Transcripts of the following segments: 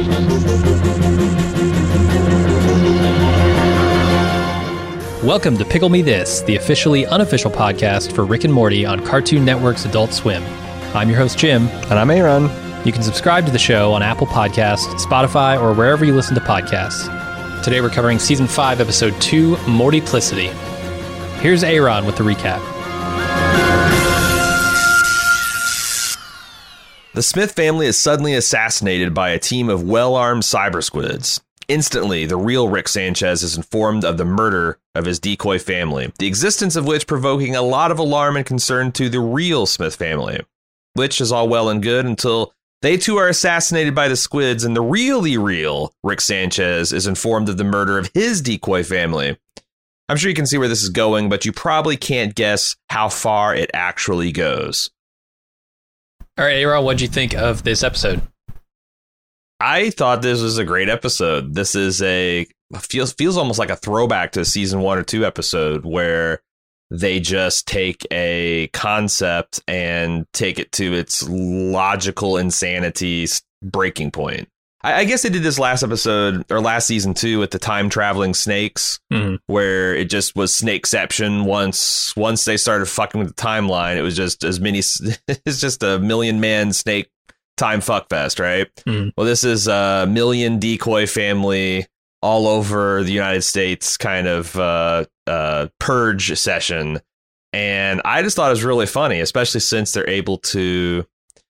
Welcome to Pickle Me This, the officially unofficial podcast for Rick and Morty on Cartoon Network's Adult Swim. I'm your host, Jim. And I'm Aaron. You can subscribe to the show on Apple Podcasts, Spotify, or wherever you listen to podcasts. Today we're covering Season 5, Episode 2, Mortyplicity. Here's Aaron with the recap. The Smith family is suddenly assassinated by a team of well-armed cyber squids. Instantly, the real Rick Sanchez is informed of the murder of his decoy family, the existence of which provoking a lot of alarm and concern to the real Smith family, which is all well and good until they too are assassinated by the squids and the really real Rick Sanchez is informed of the murder of his decoy family. I'm sure you can see where this is going, but you probably can't guess how far it actually goes. All right, Aaron, what'd you think of this episode? I thought this was a great episode. This is feels almost like a throwback to a season 1 or 2 episode where they just take a concept and take it to its logical insanity breaking point. I guess they did this last episode or last season too with the time traveling snakes, where it just was snakeception. Once they started fucking with the timeline, it was just it's just a million man snake time fuck fest, right? Well, this is a million decoy family all over the United States kind of purge session. And I just thought it was really funny, especially since they're able to,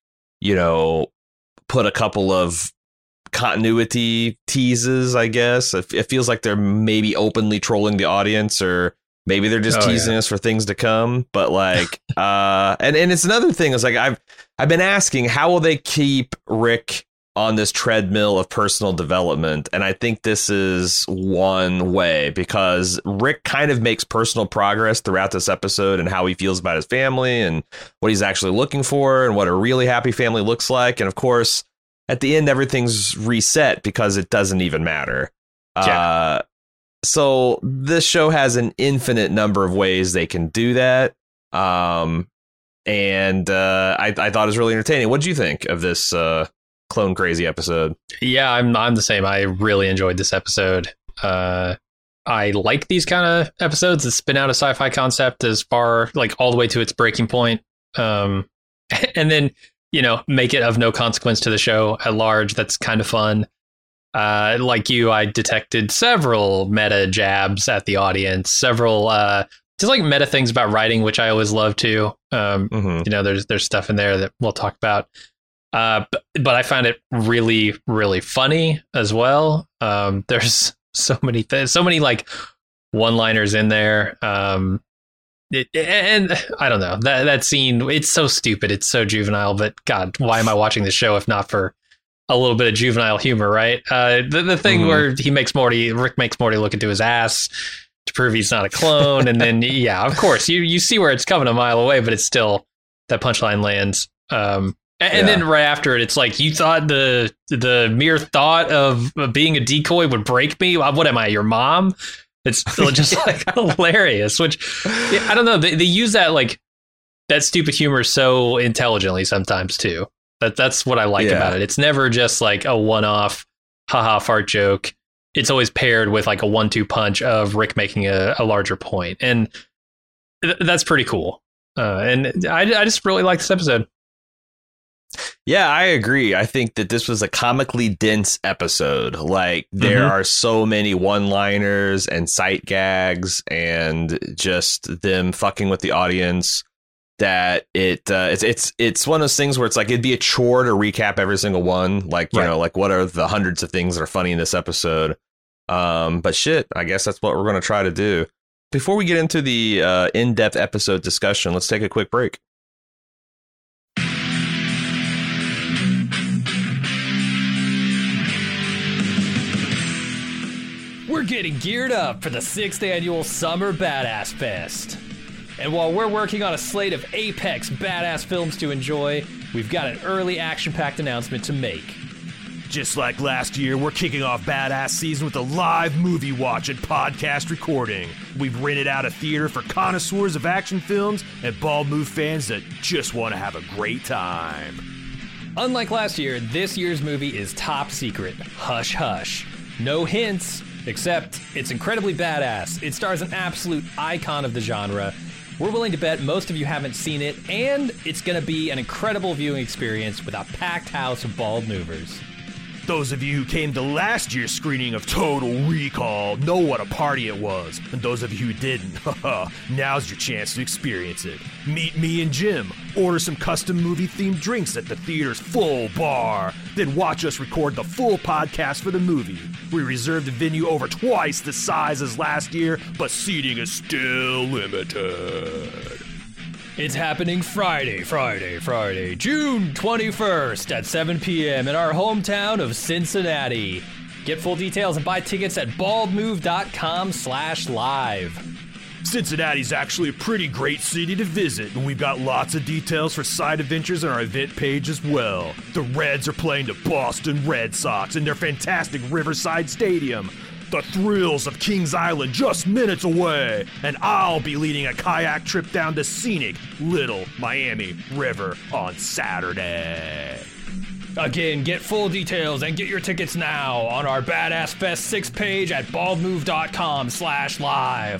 put a couple of continuity teases, I guess. It feels like they're maybe openly trolling the audience, or maybe they're just teasing us for things to come. But like, and it's another thing. It's like I've been asking, how will they keep Rick on this treadmill of personal development? And I think this is one way, because Rick kind of makes personal progress throughout this episode and how he feels about his family and what he's actually looking for and what a really happy family looks like. And of course, at the end, everything's reset because it doesn't even matter. Yeah. So this show has an infinite number of ways they can do that. And I thought it was really entertaining. What did you think of this Clone Crazy episode? Yeah, I'm the same. I really enjoyed this episode. I like these kind of episodes that spin out a sci-fi concept as far, like, all the way to its breaking point. And then, make it of no consequence to the show at large. That's kind of fun. Like you, I detected several meta jabs at the audience, several just like meta things about writing, which I always love to. There's stuff in there that we'll talk about. But I found it really, really funny as well. There's so many like one-liners in there. And I don't know, that scene, it's so stupid. It's so juvenile, but God, why am I watching this show if not for a little bit of juvenile humor, right? The thing where Rick makes Morty look into his ass to prove he's not a clone. And then, yeah, of course, you see where it's coming a mile away, but it's still, that punchline lands. And then right after it, it's like, you thought the mere thought of being a decoy would break me? What am I, your mom? It's still just like hilarious, which I don't know. They use that, like, that stupid humor so intelligently sometimes too. That's what I like about it. It's never just like a one-off haha fart joke. It's always paired with like a 1-2 punch of Rick making a larger point. And that's pretty cool. And I just really like this episode. Yeah, I agree. I think that this was a comically dense episode. Like, there are so many one-liners and sight gags and just them fucking with the audience that it's one of those things where it's like it'd be a chore to recap every single one. Like, you know, like, what are the hundreds of things that are funny in this episode? But shit, I guess that's what we're going to try to do. Before we get into the in-depth episode discussion, let's take a quick break. We're getting geared up for the 6th annual Summer Badass Fest. And while we're working on a slate of apex badass films to enjoy, we've got an early action-packed announcement to make. Just like last year, we're kicking off Badass Season with a live movie watch and podcast recording. We've rented out a theater for connoisseurs of action films and bald move fans that just want to have a great time. Unlike last year, this year's movie is top secret. Hush hush. No hints, except it's incredibly badass. It stars an absolute icon of the genre. We're willing to bet most of you haven't seen it, and it's going to be an incredible viewing experience with a packed house of bald movers. Those of you who came to last year's screening of Total Recall know what a party it was. And those of you who didn't, now's your chance to experience it. Meet me and Jim, order some custom movie-themed drinks at the theater's full bar, then watch us record the full podcast for the movie. We reserved the venue over twice the size as last year, but seating is still limited. It's happening Friday, June 21st at 7 p.m. in our hometown of Cincinnati. Get full details and buy tickets at baldmove.com/live. Cincinnati's actually a pretty great city to visit, and we've got lots of details for side adventures on our event page as well. The Reds are playing the Boston Red Sox in their fantastic Riverside Stadium. The thrills of Kings Island just minutes away, and I'll be leading a kayak trip down the scenic Little Miami River on Saturday. Again, get full details and get your tickets now on our Badass Fest 6 page at baldmove.com/live.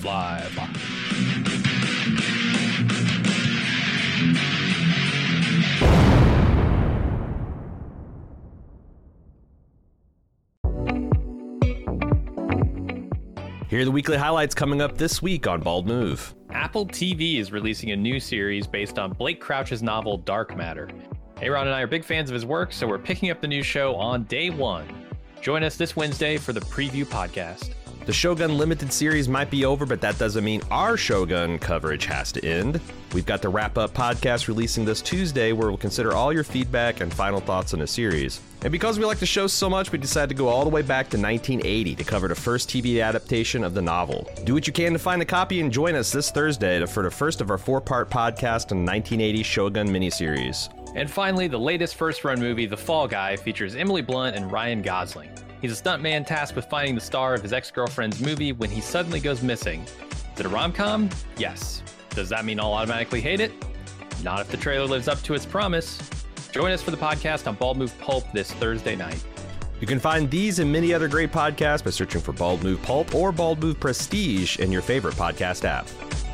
Here are the weekly highlights coming up this week on Bald Move. Apple TV is releasing a new series based on Blake Crouch's novel Dark Matter. Aaron and I are big fans of his work, so we're picking up the new show on day one. Join us this Wednesday for the preview podcast. The Shogun Limited series might be over, but that doesn't mean our Shogun coverage has to end. We've got the wrap-up podcast releasing this Tuesday, where we'll consider all your feedback and final thoughts on the series. And because we like the show so much, we decided to go all the way back to 1980 to cover the first TV adaptation of the novel. Do what you can to find a copy and join us this Thursday for the first of our 4-part podcast on the 1980 Shogun miniseries. And finally, the latest first-run movie, The Fall Guy, features Emily Blunt and Ryan Gosling. He's a stuntman tasked with finding the star of his ex-girlfriend's movie when he suddenly goes missing. Is it a rom-com? Yes. Does that mean I'll automatically hate it? Not if the trailer lives up to its promise. Join us for the podcast on Bald Move Pulp this Thursday night. You can find these and many other great podcasts by searching for Bald Move Pulp or Bald Move Prestige in your favorite podcast app.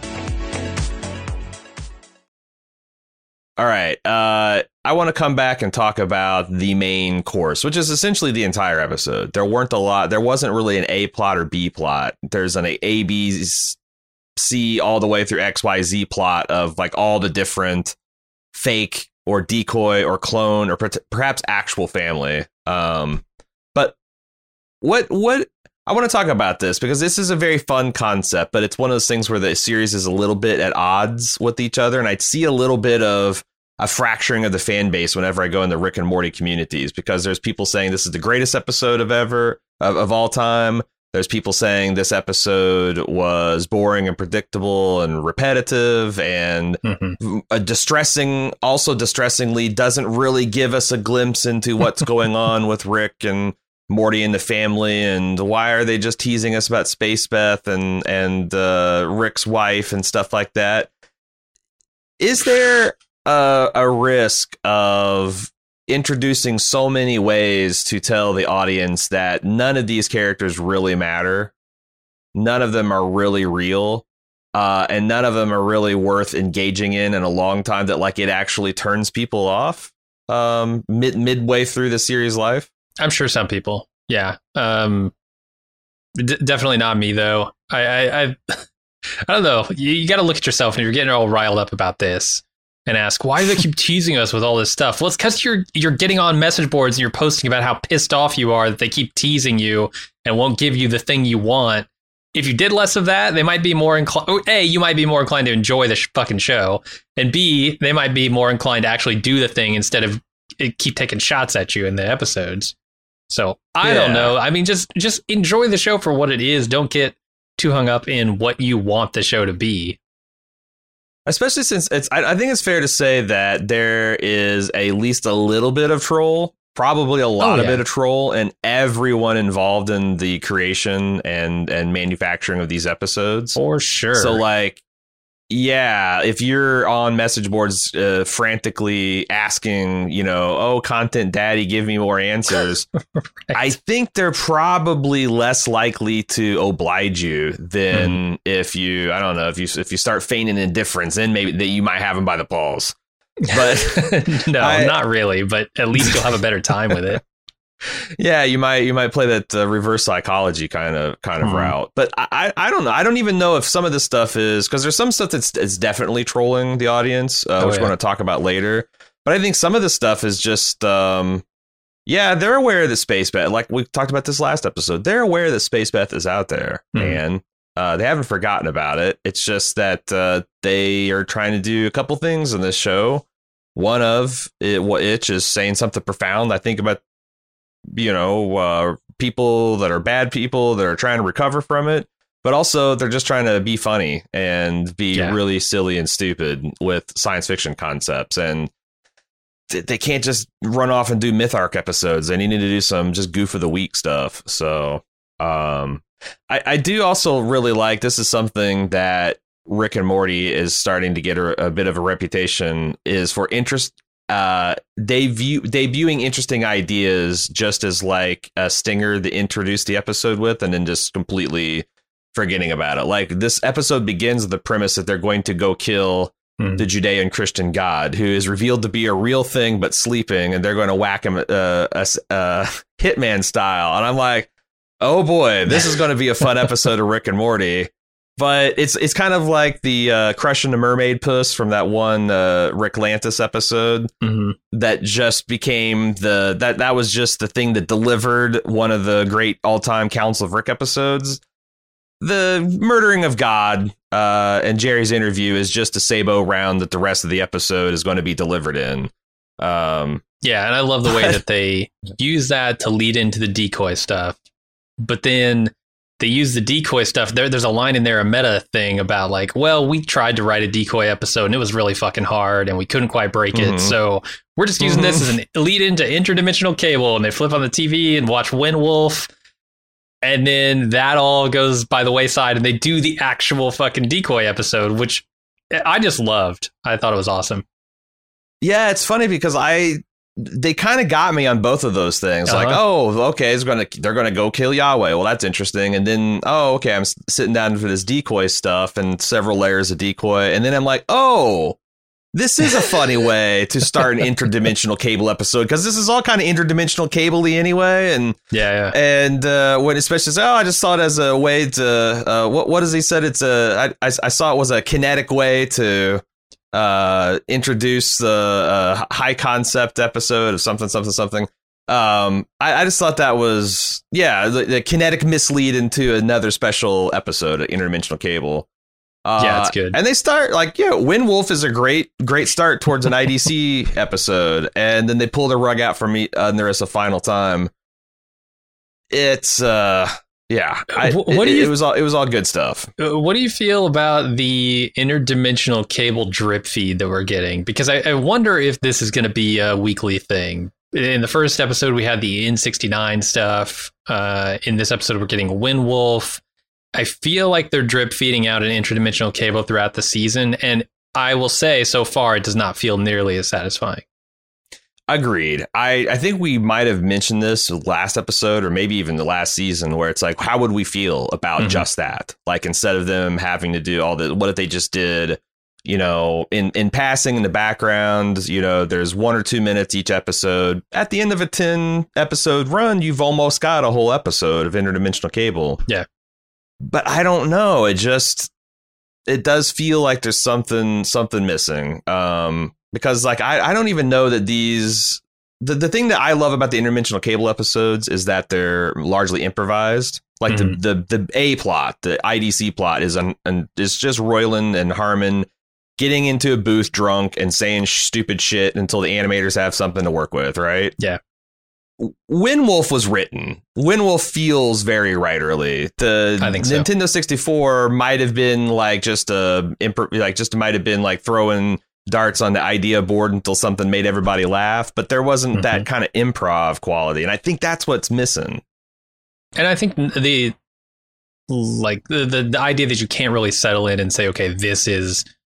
All right, I want to come back and talk about the main course, which is essentially the entire episode. There wasn't really an A plot or B plot. There's an A, B, C all the way through X, Y, Z plot of like all the different fake or decoy or clone or perhaps actual family. But what I want to talk about this because this is a very fun concept, but it's one of those things where the series is a little bit at odds with each other. And I'd see a little bit of a fracturing of the fan base whenever I go in the Rick and Morty communities, because there's people saying this is the greatest episode of all time. There's people saying this episode was boring and predictable and repetitive and distressingly doesn't really give us a glimpse into what's going on with Rick and Morty and the family, and why are they just teasing us about Space Beth and Rick's wife and stuff like that. Is there a risk of introducing so many ways to tell the audience that none of these characters really matter, none of them are really real, and none of them are really worth engaging in a long time, that like it actually turns people off midway through the series' life? I'm sure some people. Yeah. Definitely not me, though. I don't know. You got to look at yourself and you're getting all riled up about this and ask, why do they keep teasing us with all this stuff? Well, it's because you're getting on message boards and you're posting about how pissed off you are that they keep teasing you and won't give you the thing you want. If you did less of that, they might be more inclined. A, you might be more inclined to enjoy the fucking show. And B, they might be more inclined to actually do the thing instead of keep taking shots at you in the episodes. So I don't know. I mean, just enjoy the show for what it is. Don't get too hung up in what you want the show to be. Especially since I think it's fair to say that there is at least a little bit of troll, probably a lot of bit of troll, and everyone involved in the creation and manufacturing of these episodes. For sure. So like, Yeah, if you're on message boards frantically asking, content daddy, give me more answers, right. I think they're probably less likely to oblige you than if you start feigning indifference, then maybe that you might have them by the balls. But not really, but at least you'll have a better time with it. Yeah, you might play that reverse psychology kind of route, but I don't know. I don't even know if some of this stuff is, because there's some stuff that's definitely trolling the audience, which we're going to talk about later. But I think some of the stuff is just, they're aware that Space Beth, like we talked about this last episode, they're aware that Space Beth is out there, and they haven't forgotten about it. It's just that they are trying to do a couple things in this show. One of it, which is saying something profound, I think, about people that are bad people that are trying to recover from it, but also they're just trying to be funny and be really silly and stupid with science fiction concepts. And they can't just run off and do myth arc episodes. They need to do some just goof of the week stuff. So I do also really like, this is something that Rick and Morty is starting to get a bit of a reputation, is for debuting interesting ideas just as like a stinger to introduce the episode with, and then just completely forgetting about it. Like, this episode begins with the premise that they're going to go kill the Judean Christian god, who is revealed to be a real thing but sleeping, and they're going to whack him Hitman style. And I'm like, oh boy, this is going to be a fun episode of Rick and Morty. But it's kind of like the Crushing the Mermaid Puss from that one Rick Lantis episode that just became that was just the thing that delivered one of the great all-time Council of Rick episodes. The murdering of God and Jerry's interview is just a sabot round that the rest of the episode is going to be delivered in. And I love the way that they use that to lead into the decoy stuff, but then they use the decoy stuff. There's a line in there, a meta thing about like, well, we tried to write a decoy episode and it was really fucking hard and we couldn't quite break it. So we're just using this as an lead into Interdimensional Cable. And they flip on the TV and watch Wind Wolf. And then that all goes by the wayside and they do the actual fucking decoy episode, which I just loved. I thought it was awesome. Yeah, it's funny because they kind of got me on both of those things. Like, oh, okay, they're gonna go kill Yahweh. Well, that's interesting. And then, oh, okay, I'm sitting down for this decoy stuff and several layers of decoy. And then I'm like, oh, this is a funny way to start an Interdimensional Cable episode, because this is all kind of interdimensional cable-y anyway. And and when especially I just saw it as a way to what does he said? It's I saw it was a kinetic way to introduce the high concept episode of something. I just thought that was the kinetic mislead into another special episode of Interdimensional Cable. It's good. And they start like, Wind Wolf is a great start towards an IDC episode, and then they pull the rug out from me and there is a final time. It's it was all good stuff. What do you feel about the Interdimensional Cable drip feed that we're getting? Because I wonder if this is going to be a weekly thing. In the first episode, we had the N69 stuff. In this episode, we're getting Wind Wolf. I feel like they're drip feeding out an Interdimensional Cable throughout the season. And I will say, so far, it does not feel nearly as satisfying. Agreed. I think we might have mentioned this last episode or maybe even the last season, where it's like, how would we feel about just that? Like, instead of them having to do all the, what if they just did, in passing in the background, there's 1 or 2 minutes each episode. At the end of a 10 episode run, you've almost got a whole episode of Interdimensional Cable. Yeah. But I don't know. It does feel like there's something missing. Because like I don't even know that these the thing that I love about the Interdimensional Cable episodes is that they're largely improvised. Like the A plot, the IDC plot is just Roiland and Harmon getting into a booth drunk and saying stupid shit until the animators have something to work with, right? Yeah. Wind Wolf was written. Wind Wolf feels very writerly. I think so. Nintendo 64 might have been like might have been like throwing darts on the idea board until something made everybody laugh, but there wasn't that kind of improv quality, and I think that's what's missing. And I think the idea that you can't really settle in and say, okay, this is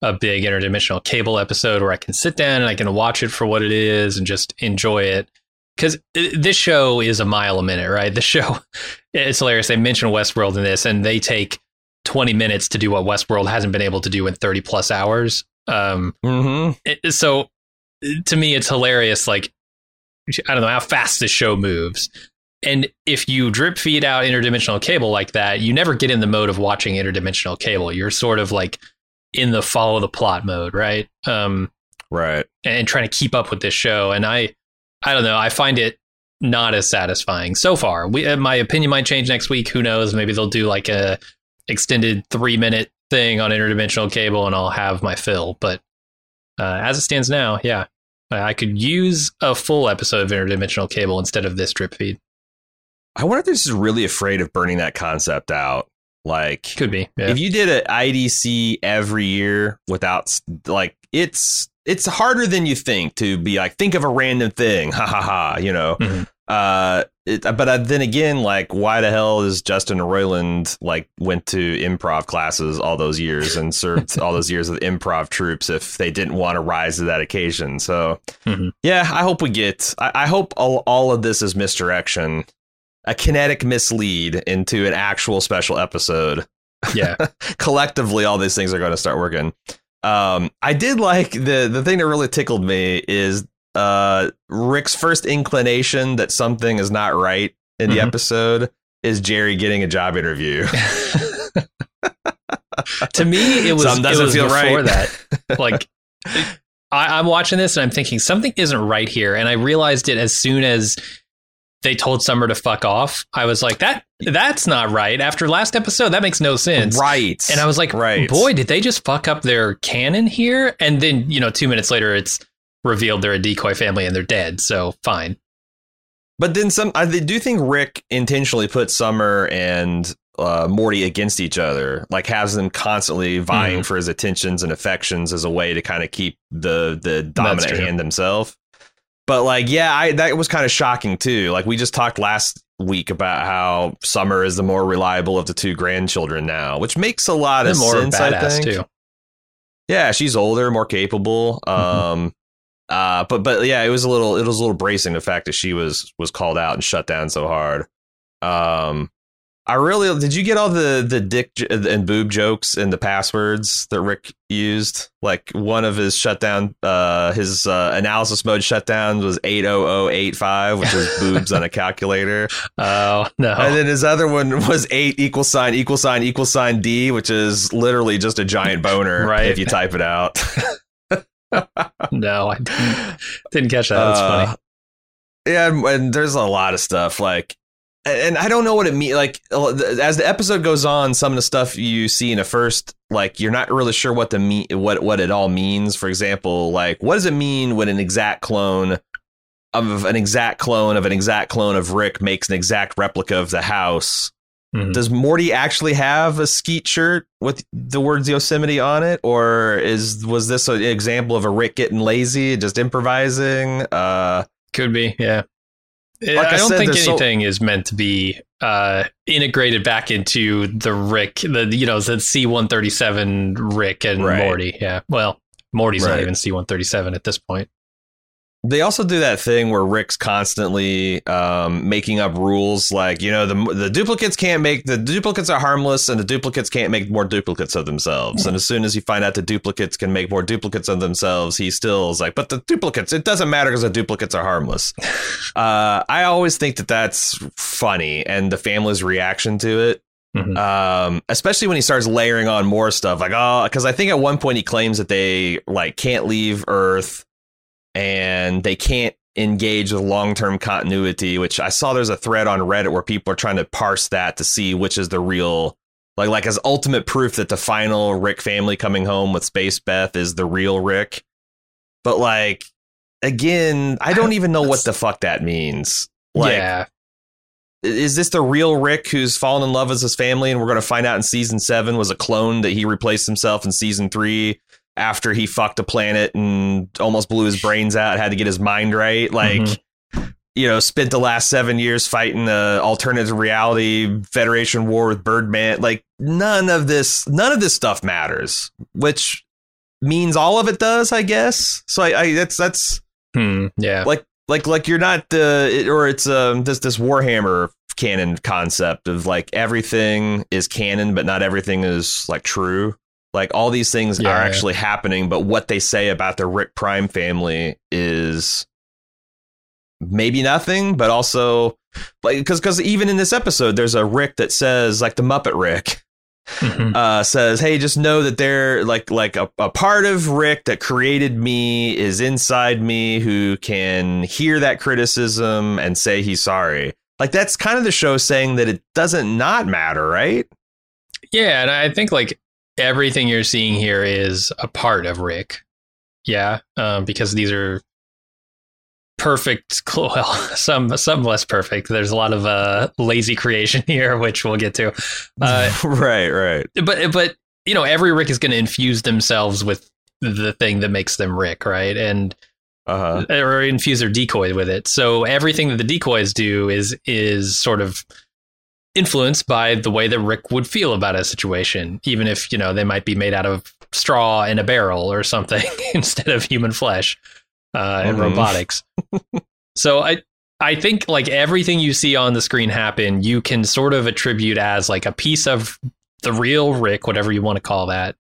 a big interdimensional cable episode where I can sit down and I can watch it for what it is and just enjoy it. Because this show is a mile a minute, right? The show, it's hilarious. They mention Westworld in this, and they take 20 minutes to do what Westworld hasn't been able to do in 30 plus hours. So to me, it's hilarious. Like, I don't know how fast this show moves. And if you drip feed out interdimensional cable like that, you never get in the mode of watching interdimensional cable. You're sort of like in the follow the plot mode, right? Right. And trying to keep up with this show. And I don't know. I find it not as satisfying so far. My opinion might change next week. Who knows? Maybe they'll do like a extended 3-minute thing on interdimensional cable and I'll have my fill. But as it stands now, yeah, I could use a full episode of interdimensional cable instead of this drip feed. I wonder if they're just really afraid of burning that concept out. Like, could be. Yeah. If you did an IDC every year without, like, it's harder than you think to be like, think of a random thing. Ha ha ha, you know. Mm-hmm. But then again, like, why the hell is Justin Roiland like went to improv classes all those years and served all those years with improv troops if they didn't want to rise to that occasion? So, yeah, I hope we get. I hope all of this is misdirection, a kinetic mislead into an actual special episode. Yeah, collectively, all these things are going to start working. I did like the thing that really tickled me is Rick's first inclination that something is not right in the episode is Jerry getting a job interview. To me, it was feel before right. that. Like, I'm watching this and I'm thinking something isn't right here, and I realized it as soon as they told Summer to fuck off. I was like, that's not right. After last episode, that makes no sense. Right. And I was like, boy, did they just fuck up their canon here? And then, 2 minutes later, it's revealed they're a decoy family and they're dead. So fine. But then I do think Rick intentionally put Summer and Morty against each other, like has them constantly vying for his attentions and affections as a way to kind of keep the dominant hand himself. But like, yeah, that was kind of shocking, too. Like, we just talked last week about how Summer is the more reliable of the two grandchildren now, which makes a lot of sense, I think. Too. Yeah, she's older, more capable. But yeah, it was a little bracing, the fact that she was called out and shut down so hard. Did you get all the dick and boob jokes and the passwords that Rick used? Like, one of his shutdown, his analysis mode shutdown was 80085, which is boobs on a calculator. Oh, no. And then his other one was 8 == D, which is literally just a giant boner if you type it out. No, I didn't catch that. That's funny. Yeah, and there's a lot of stuff like. And I don't know what it means. Like, as the episode goes on, some of the stuff you see in the first, like, you're not really sure what it all means. For example, like, what does it mean when an exact clone of an exact clone of an exact clone of Rick makes an exact replica of the house? Mm-hmm. Does Morty actually have a skeet shirt with the words Yosemite on it? Or was this an example of a Rick getting lazy, just improvising? Could be, yeah. Like I don't think anything is meant to be integrated back into the Rick, the C-137 Rick and Morty. Yeah, well, Morty's not even C-137 at this point. They also do that thing where Rick's constantly making up rules, like, the duplicates the duplicates are harmless and the duplicates can't make more duplicates of themselves. And as soon as you find out the duplicates can make more duplicates of themselves, he still is like, but the duplicates, it doesn't matter because the duplicates are harmless. I always think that's funny, and the family's reaction to it. Mm-hmm. Especially when he starts layering on more stuff, like, because I think at one point he claims that they like can't leave Earth. And they can't engage with long-term continuity, which I saw there's a thread on Reddit where people are trying to parse that to see which is the real, like as ultimate proof that the final Rick family coming home with Space Beth is the real Rick. But like, again, I don't even know what the fuck that means. Like, yeah. Is this the real Rick who's fallen in love with his family? And we're going to find out in season 7 was a clone that he replaced himself in season 3. After he fucked a planet and almost blew his brains out, had to get his mind right. Like, spent the last 7 years fighting the alternative reality Federation war with Birdman. Like, none of this stuff matters, which means all of it does, I guess. So I that's yeah. Like you're not or it's this Warhammer canon concept of like everything is canon, but not everything is like true. Like all these things are actually happening, but what they say about the Rick Prime family is maybe nothing, but also like because even in this episode, there's a Rick that says like the Muppet Rick. Says, hey, just know that they're like a part of Rick that created me is inside me, who can hear that criticism and say he's sorry. Like that's kind of the show saying that it doesn't not matter, right? Yeah, and I think like everything you're seeing here is a part of Rick. Yeah, because these are perfect. Well, some less perfect. There's a lot of lazy creation here, which we'll get to. Right. But you know, every Rick is going to infuse themselves with the thing that makes them Rick, right? And or infuse their decoy with it. So everything that the decoys do is sort of influenced by the way that Rick would feel about a situation, even if, you know, they might be made out of straw in a barrel or something instead of human flesh and robotics. So I think like everything you see on the screen happen, you can sort of attribute as like a piece of the real Rick, whatever you want to call that.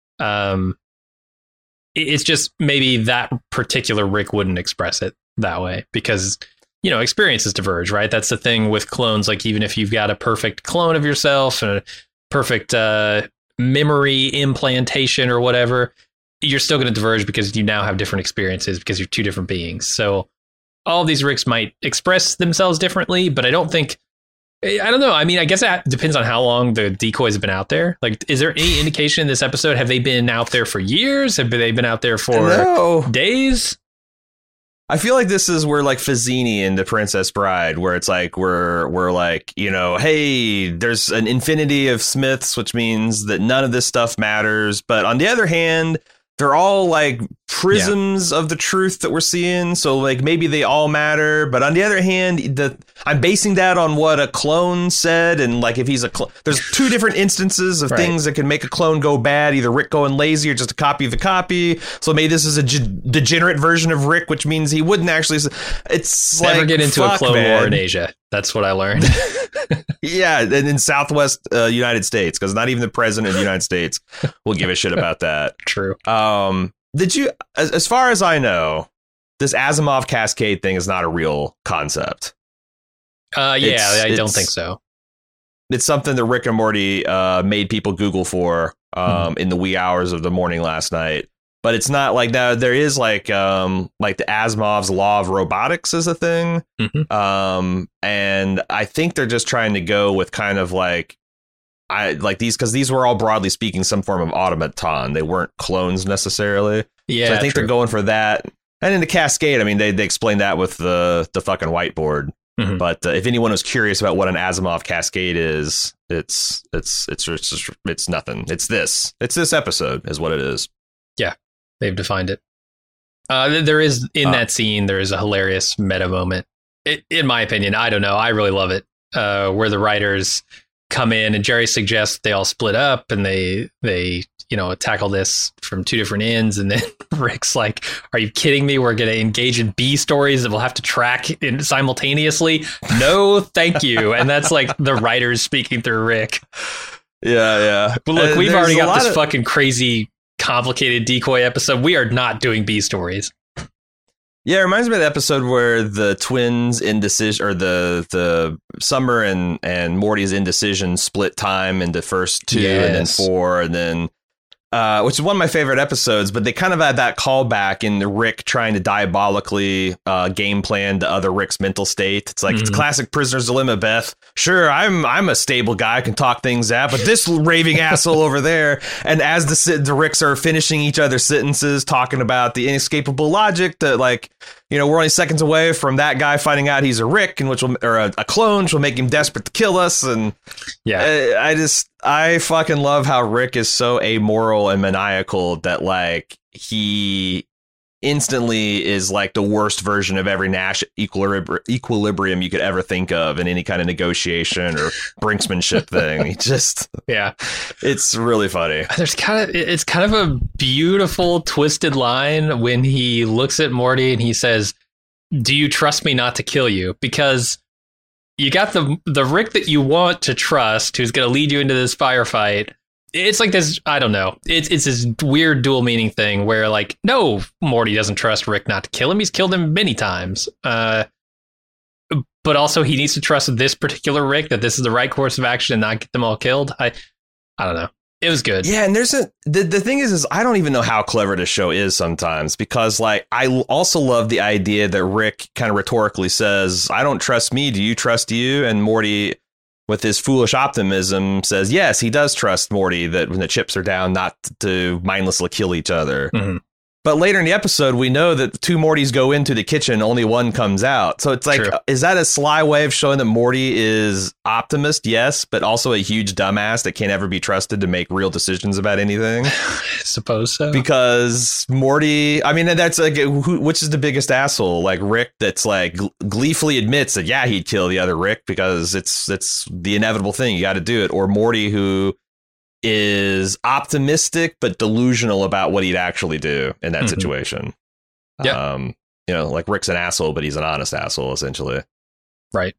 It's just maybe that particular Rick wouldn't express it that way because, you know, experiences diverge, right? That's the thing with clones. Like even if you've got a perfect clone of yourself and a perfect memory implantation or whatever, you're still going to diverge because you now have different experiences because you're two different beings. So all of these Ricks might express themselves differently, but I don't know. I mean, I guess it depends on how long the decoys have been out there. Like, is there any indication in this episode? Have they been out there for years? Have they been out there for days? I feel like this is where like Fazzini in The Princess Bride, where it's like we're like, you know, hey, there's an infinity of Smiths, which means that none of this stuff matters. But on the other hand, they're all like prisms of the truth that we're seeing. So like maybe they all matter. But on the other hand, I'm basing that on what a clone said. And like if he's a clone, there's two different instances of things that can make a clone go bad, either Rick going lazy or just a copy of the copy. So maybe this is a degenerate version of Rick, which means he wouldn't actually. It's never like, get into a clone war in Asia. That's what I learned. Yeah, and in Southwest United States, because not even the president of the United States will give a shit about that. True. Did you, as far as I know, this Asimov cascade thing is not a real concept? I don't think so. It's something that Rick and Morty made people Google for in the wee hours of the morning last night. But it's not like now there is like the Asimov's law of robotics is a thing. And I think they're just trying to go with kind of like because these were all broadly speaking some form of automaton. They weren't clones necessarily. Yeah, so I think they're going for that. And in the Cascade, I mean, they explained that with the fucking whiteboard. But if anyone was curious about what an Asimov cascade is, it's nothing. It's this episode is what it is. Yeah. They've defined it. There is in that scene, there is a hilarious meta moment. In my opinion, I don't know. I really love it. Where the writers come in and Jerry suggests they all split up and they tackle this from two different ends. And then Rick's like, "Are you kidding me? We're going to engage in B stories that we'll have to track simultaneously. No, thank you." And that's like the writers speaking through Rick. Yeah. But look, we've already got this fucking crazy, complicated decoy episode. We are not doing B stories. Yeah, it reminds me of the episode where the twins' indecision, or the Summer and Morty's indecision split time into first two and then four, and then which is one of my favorite episodes. But they kind of had that callback in the Rick trying to diabolically game plan to other Rick's mental state. It's like it's classic Prisoner's Dilemma, Beth. Sure, I'm a stable guy, I can talk things out, but this raving asshole over there. And as the Ricks are finishing each other's sentences, talking about the inescapable logic that, like, you know, we're only seconds away from that guy finding out he's a Rick, and a clone, which will make him desperate to kill us. And I fucking love how Rick is so amoral and maniacal that like he instantly is like the worst version of every Nash equilibrium you could ever think of in any kind of negotiation or brinksmanship thing. He just, it's really funny. It's kind of a beautiful twisted line when he looks at Morty and he says, "Do you trust me not to kill you?" Because you got the Rick that you want to trust, who's going to lead you into this firefight. It's like this, I don't know. It's this weird dual meaning thing where, like, no, Morty doesn't trust Rick not to kill him. He's killed him many times. But also he needs to trust this particular Rick, that this is the right course of action and not get them all killed. I don't know. It was good. Yeah, and the thing is I don't even know how clever this show is sometimes, because like I also love the idea that Rick kind of rhetorically says, "I don't trust me. Do you trust you?" And Morty, with his foolish optimism, says, yes, he does trust Morty that when the chips are down, not to mindlessly kill each other. Mm-hmm. But later in the episode, we know that two Mortys go into the kitchen, only one comes out. So it's like, is that a sly way of showing that Morty is optimist? Yes, but also a huge dumbass that can't ever be trusted to make real decisions about anything. I suppose so. Because Morty, I mean, that's like, which is the biggest asshole? Like Rick, that's like gleefully admits that, yeah, he'd kill the other Rick because it's the inevitable thing. You got to do it. Or Morty, who is optimistic but delusional about what he'd actually do in that situation. Yeah. You know, like Rick's an asshole, but he's an honest asshole, essentially. Right.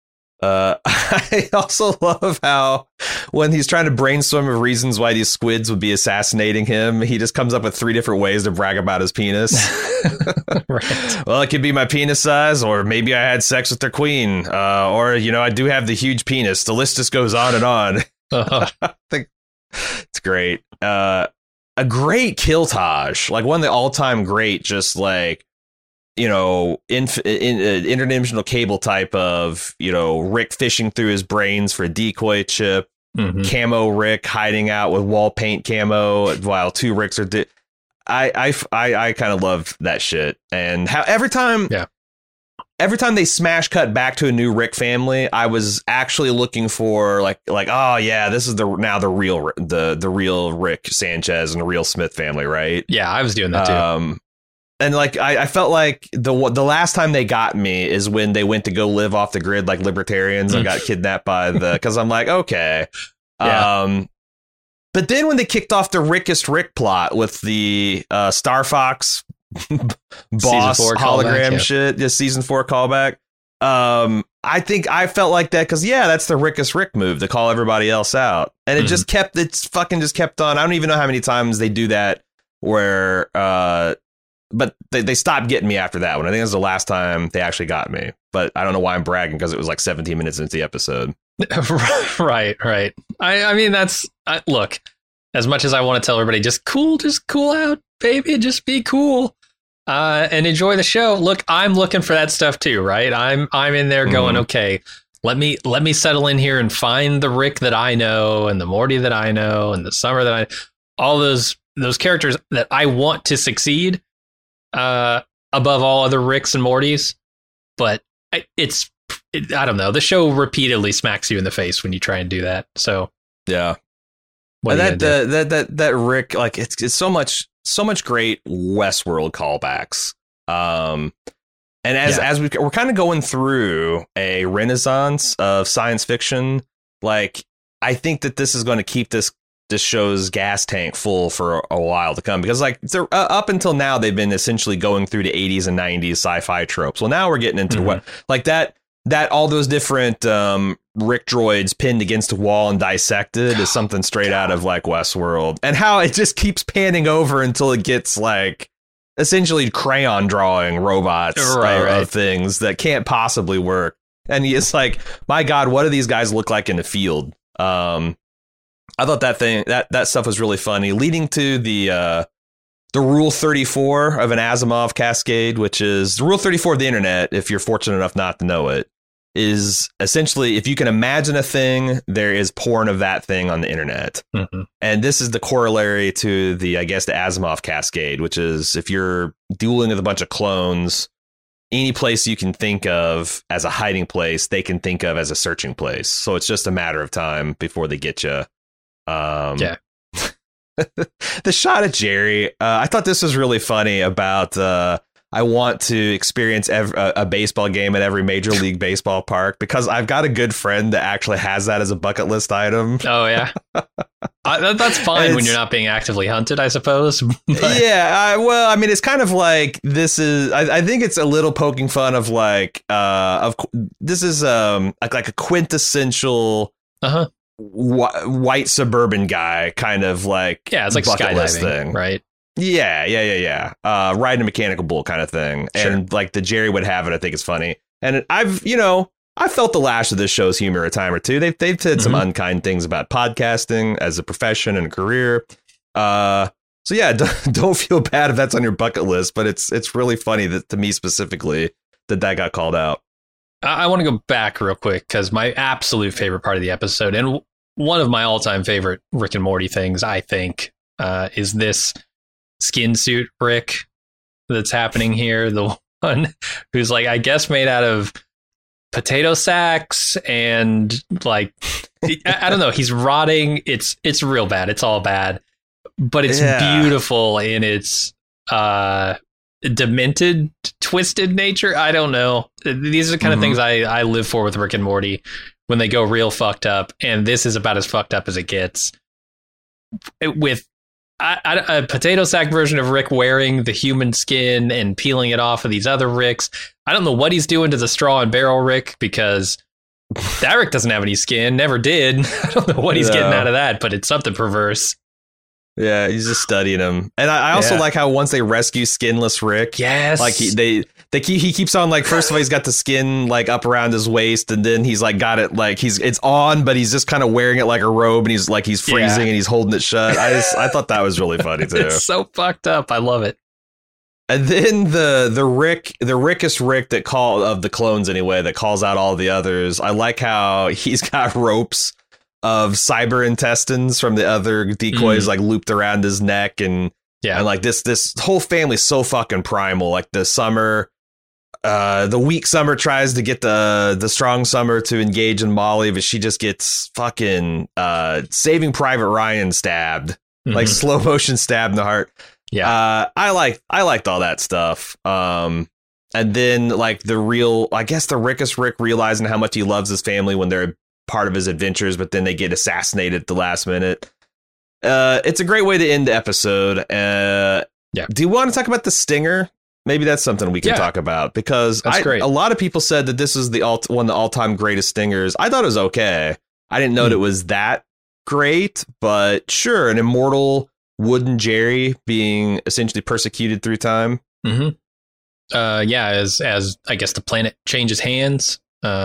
I also love how when he's trying to brainstorm of reasons why these squids would be assassinating him, he just comes up with 3 different ways to brag about his penis. Right. Well, it could be my penis size, or maybe I had sex with their queen, or, you know, I do have the huge penis. The list just goes on and on. I think it's great. A great killtage, like one of the all-time great, just like, you know, in interdimensional cable type of, you know, Rick fishing through his brains for a decoy chip, camo Rick hiding out with wall paint camo while 2 Ricks are. I kind of love that shit, and how every time they smash cut back to a new Rick family, I was actually looking for like, oh yeah, this is the real Rick Sanchez and the real Smith family, right? Yeah, I was doing that too. And like I felt like the last time they got me is when they went to go live off the grid like libertarians and got kidnapped by because I'm like, okay. Yeah. But then when they kicked off the Rickest Rick plot with the Star Fox boss hologram shit, this season 4 callback, I think I felt like that because that's the Rickest Rick move to call everybody else out, and it it's fucking just kept on. I don't even know how many times they do that where but they stopped getting me after that one. I think it was the last time they actually got me, but I don't know why I'm bragging, because it was like 17 minutes into the episode. Right. I mean, look, as much as I want to tell everybody, just cool out, baby, just be cool. And enjoy the show. Look, I'm looking for that stuff too, right? I'm in there going, okay, let me settle in here and find the Rick that I know, and the Morty that I know, and the Summer that all those characters that I want to succeed above all other Ricks and Mortys. But I don't know. The show repeatedly smacks you in the face when you try and do that. So yeah, that Rick, like it's so much great Westworld callbacks. And as we're kind of going through a renaissance of science fiction, like I think that this is going to keep this show's gas tank full for a while to come, because like up until now they've been essentially going through the 80s and 90s sci-fi tropes. Well, now we're getting into what like that all those different Rick droids pinned against a wall and dissected is something straight out of like Westworld, and how it just keeps panning over until it gets like essentially crayon drawing robots of things that can't possibly work. And it's like, my God, what do these guys look like in the field? I thought that stuff was really funny, leading to the Rule 34 of an Asimov cascade, which is the Rule 34 of the internet. If you're fortunate enough not to know it, is essentially, if you can imagine a thing, there is porn of that thing on the internet. And this is the corollary to the Asimov cascade, which is if you're dueling with a bunch of clones, any place you can think of as a hiding place, they can think of as a searching place. So it's just a matter of time before they get you. the shot at Jerry. I thought this was really funny about I want to experience a baseball game at every Major League Baseball park because I've got a good friend that actually has that as a bucket list item. Oh, yeah. That's fine when you're not being actively hunted, I suppose. Yeah. Well, I mean, it's kind of like this is I think it's a little poking fun of like this is like a quintessential white suburban guy kind of like. Yeah, it's like bucket list skydiving thing. Right. Yeah. Riding a mechanical bull kind of thing. Sure. And like the Jerry would have it. I think it's funny. And I felt the lash of this show's humor a time or two. They've said some unkind things about podcasting as a profession and a career. So yeah, don't feel bad if that's on your bucket list, but it's really funny that to me specifically that got called out. I want to go back real quick because my absolute favorite part of the episode and one of my all-time favorite Rick and Morty things, I think, is this skin suit Rick that's happening here. The one who's like, I guess made out of potato sacks and like, I don't know. He's rotting. It's real bad. It's all bad, but it's beautiful in its demented, twisted nature. I don't know. These are the kind of things I live for with Rick and Morty when they go real fucked up. And this is about as fucked up as it gets with a potato sack version of Rick wearing the human skin and peeling it off of these other Ricks. I don't know what he's doing to the straw and barrel Rick because that Rick doesn't have any skin, never did. I don't know what he's getting out of that, but it's something perverse. Yeah, he's just studying him. And I also like how once they rescue skinless Rick, like he keeps on like, first of all, he's got the skin like up around his waist, and then he's like got it like it's on, but he's just kind of wearing it like a robe, and he's freezing and he's holding it shut. I thought that was really funny too. It's so fucked up. I love it. And then the Rickest Rick of the clones anyway, that calls out all the others. I like how he's got ropes of cyber intestines from the other decoys like looped around his neck, and like this whole family's so fucking primal. Like the weak Summer tries to get the strong Summer to engage in Molly, but she just gets fucking Saving Private Ryan stabbed, like slow motion stabbed in the heart. I liked all that stuff. And then like the Rickest Rick realizing how much he loves his family when they're part of his adventures, but then they get assassinated at the last minute. It's a great way to end the episode. Do you want to talk about the stinger? Maybe that's something we can talk about, because a lot of people said that this is one of the all-time greatest stingers. I thought it was okay. I didn't know that it was that great, but sure, an immortal wooden Jerry being essentially persecuted through time. As I guess the planet changes hands.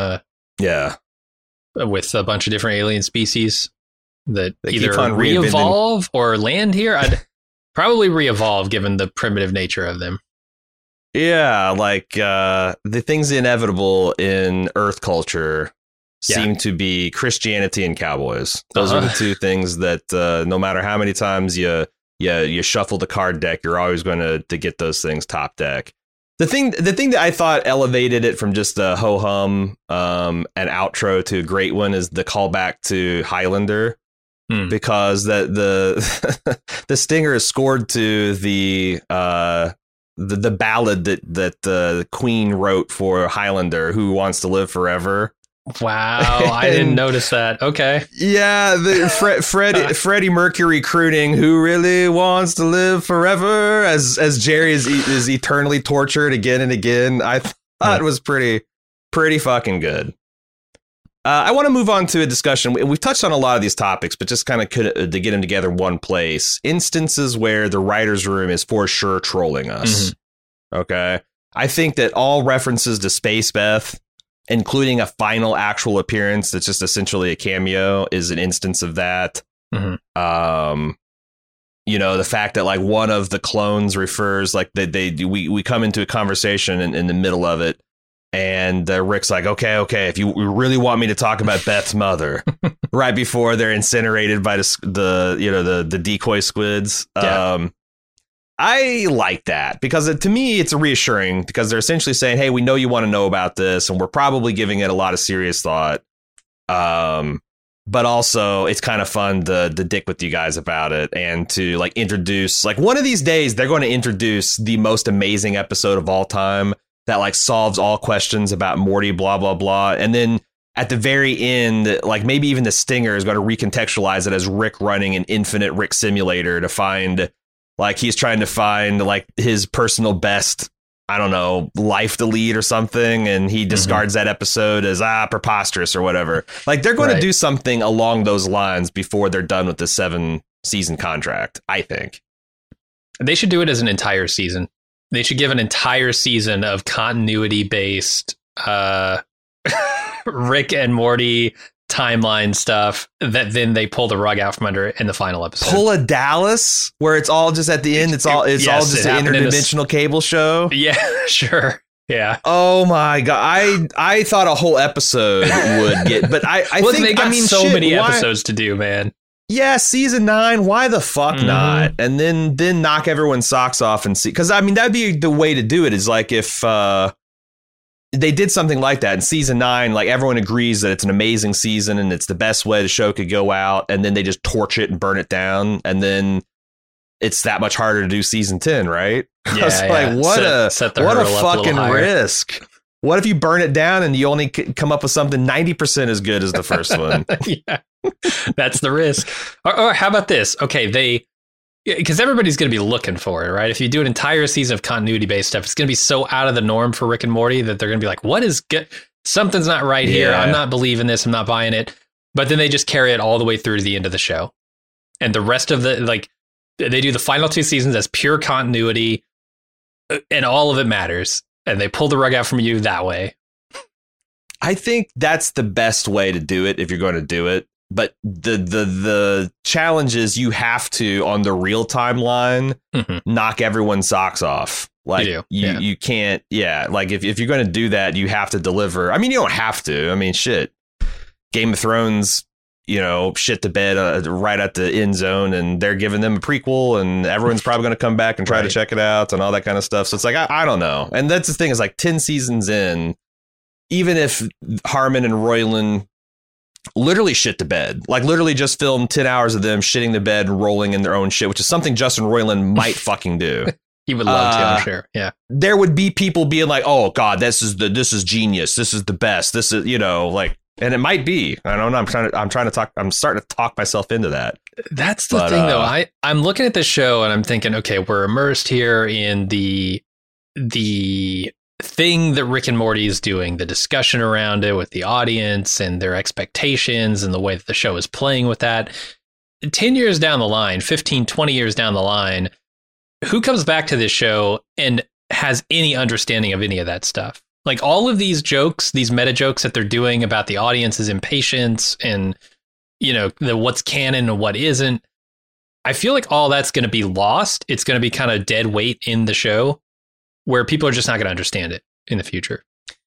With a bunch of different alien species that either re-evolve or land here. I'd probably re-evolve given the primitive nature of them. Yeah, like the things inevitable in Earth culture seem to be Christianity and cowboys. Those are the two things that no matter how many times you shuffle the card deck, you're always going to get those things top deck. The thing that I thought elevated it from just a ho-hum and outro to a great one is the callback to Highlander, because the stinger is scored to the ballad that the Queen wrote for Highlander, Who Wants to Live Forever. Wow, I didn't notice that. Okay. Yeah, Freddie Mercury crooning "Who Really Wants to Live Forever" as Jerry is eternally tortured again and again. I thought it was pretty fucking good. I want to move on to a discussion. We've touched on a lot of these topics, but just kind of to get them together in one place. Instances where the writer's room is for sure trolling us. Okay. I think that all references to Space Beth, including a final actual appearance that's just essentially a cameo, is an instance of that. The fact that like one of the clones refers, like we come into a conversation in the middle of it, and Rick's like, okay, if you really want me to talk about Beth's mother, right before they're incinerated by the decoy squids. I like that because to me, it's reassuring, because they're essentially saying, hey, we know you want to know about this, and we're probably giving it a lot of serious thought. but also it's kind of fun to dick with you guys about it and to like introduce, like one of these days they're going to introduce the most amazing episode of all time that like solves all questions about Morty, blah, blah, blah. And then at the very end, like maybe even the stinger is going to recontextualize it as Rick running an infinite Rick simulator to find, like he's trying to find like his personal best, I don't know, life to lead or something. And he discards that episode as preposterous or whatever. Like they're going to do something along those lines before they're done with the 7-season contract, I think. They should do it as an entire season. They should give an entire season of continuity based Rick and Morty timeline stuff that then they pull the rug out from under in the final episode. Pull a Dallas where it's all just at the end. It's all just an interdimensional cable show. Yeah, sure. Yeah. Oh my God. I thought a whole episode would get, but I think they got so many episodes to do, man. Yeah, season 9. Why the fuck not? And then knock everyone's socks off and see. Because I mean, that'd be the way to do it. Is like if they did something like that in season 9, like everyone agrees that it's an amazing season and it's the best way the show could go out, and then they just torch it and burn it down, and then it's that much harder to do season 10, right? Yeah, it's like what a fucking risk. What if you burn it down and you only come up with something 90% as good as the first one? Yeah, that's the risk. Or how about this? Okay, because everybody's going to be looking for it, right? If you do an entire season of continuity-based stuff, it's going to be so out of the norm for Rick and Morty that they're going to be like, what is good? Something's not right here. I'm not believing this. I'm not buying it. But then they just carry it all the way through to the end of the show. And the rest of they do the final 2 seasons as pure continuity, and all of it matters. And they pull the rug out from you that way. I think that's the best way to do it if you're going to do it. But the challenge is you have to, on the real timeline, knock everyone's socks off. Like you can't. Yeah. Like if you're going to do that, you have to deliver. I mean, you don't have to. I mean, shit. Game of Thrones, shit the bed right at the end zone, and they're giving them a prequel, and everyone's probably going to come back and try to check it out and all that kind of stuff. So it's like, I don't know. And that's the thing, is like 10 seasons in, even if Harmon and Roiland literally shit the bed, like literally just filmed 10 hours of them shitting the bed and rolling in their own shit, which is something Justin Roiland might fucking do. He would love to, I'm sure. Yeah. There would be people being like, oh God, this is genius. This is the best. This is, like, and it might be. I don't know. I'm starting to talk myself into that. That's the thing, though. I'm looking at this show and I'm thinking, okay, we're immersed here in the thing that Rick and Morty is doing, the discussion around it with the audience and their expectations and the way that the show is playing with that. 10 years down the line, 15, 20 years down the line, who comes back to this show and has any understanding of any of that stuff? Like all of these jokes, these meta jokes that they're doing about the audience's impatience and, the what's canon and what isn't. I feel like all that's going to be lost. It's going to be kind of dead weight in the show where people are just not going to understand it in the future.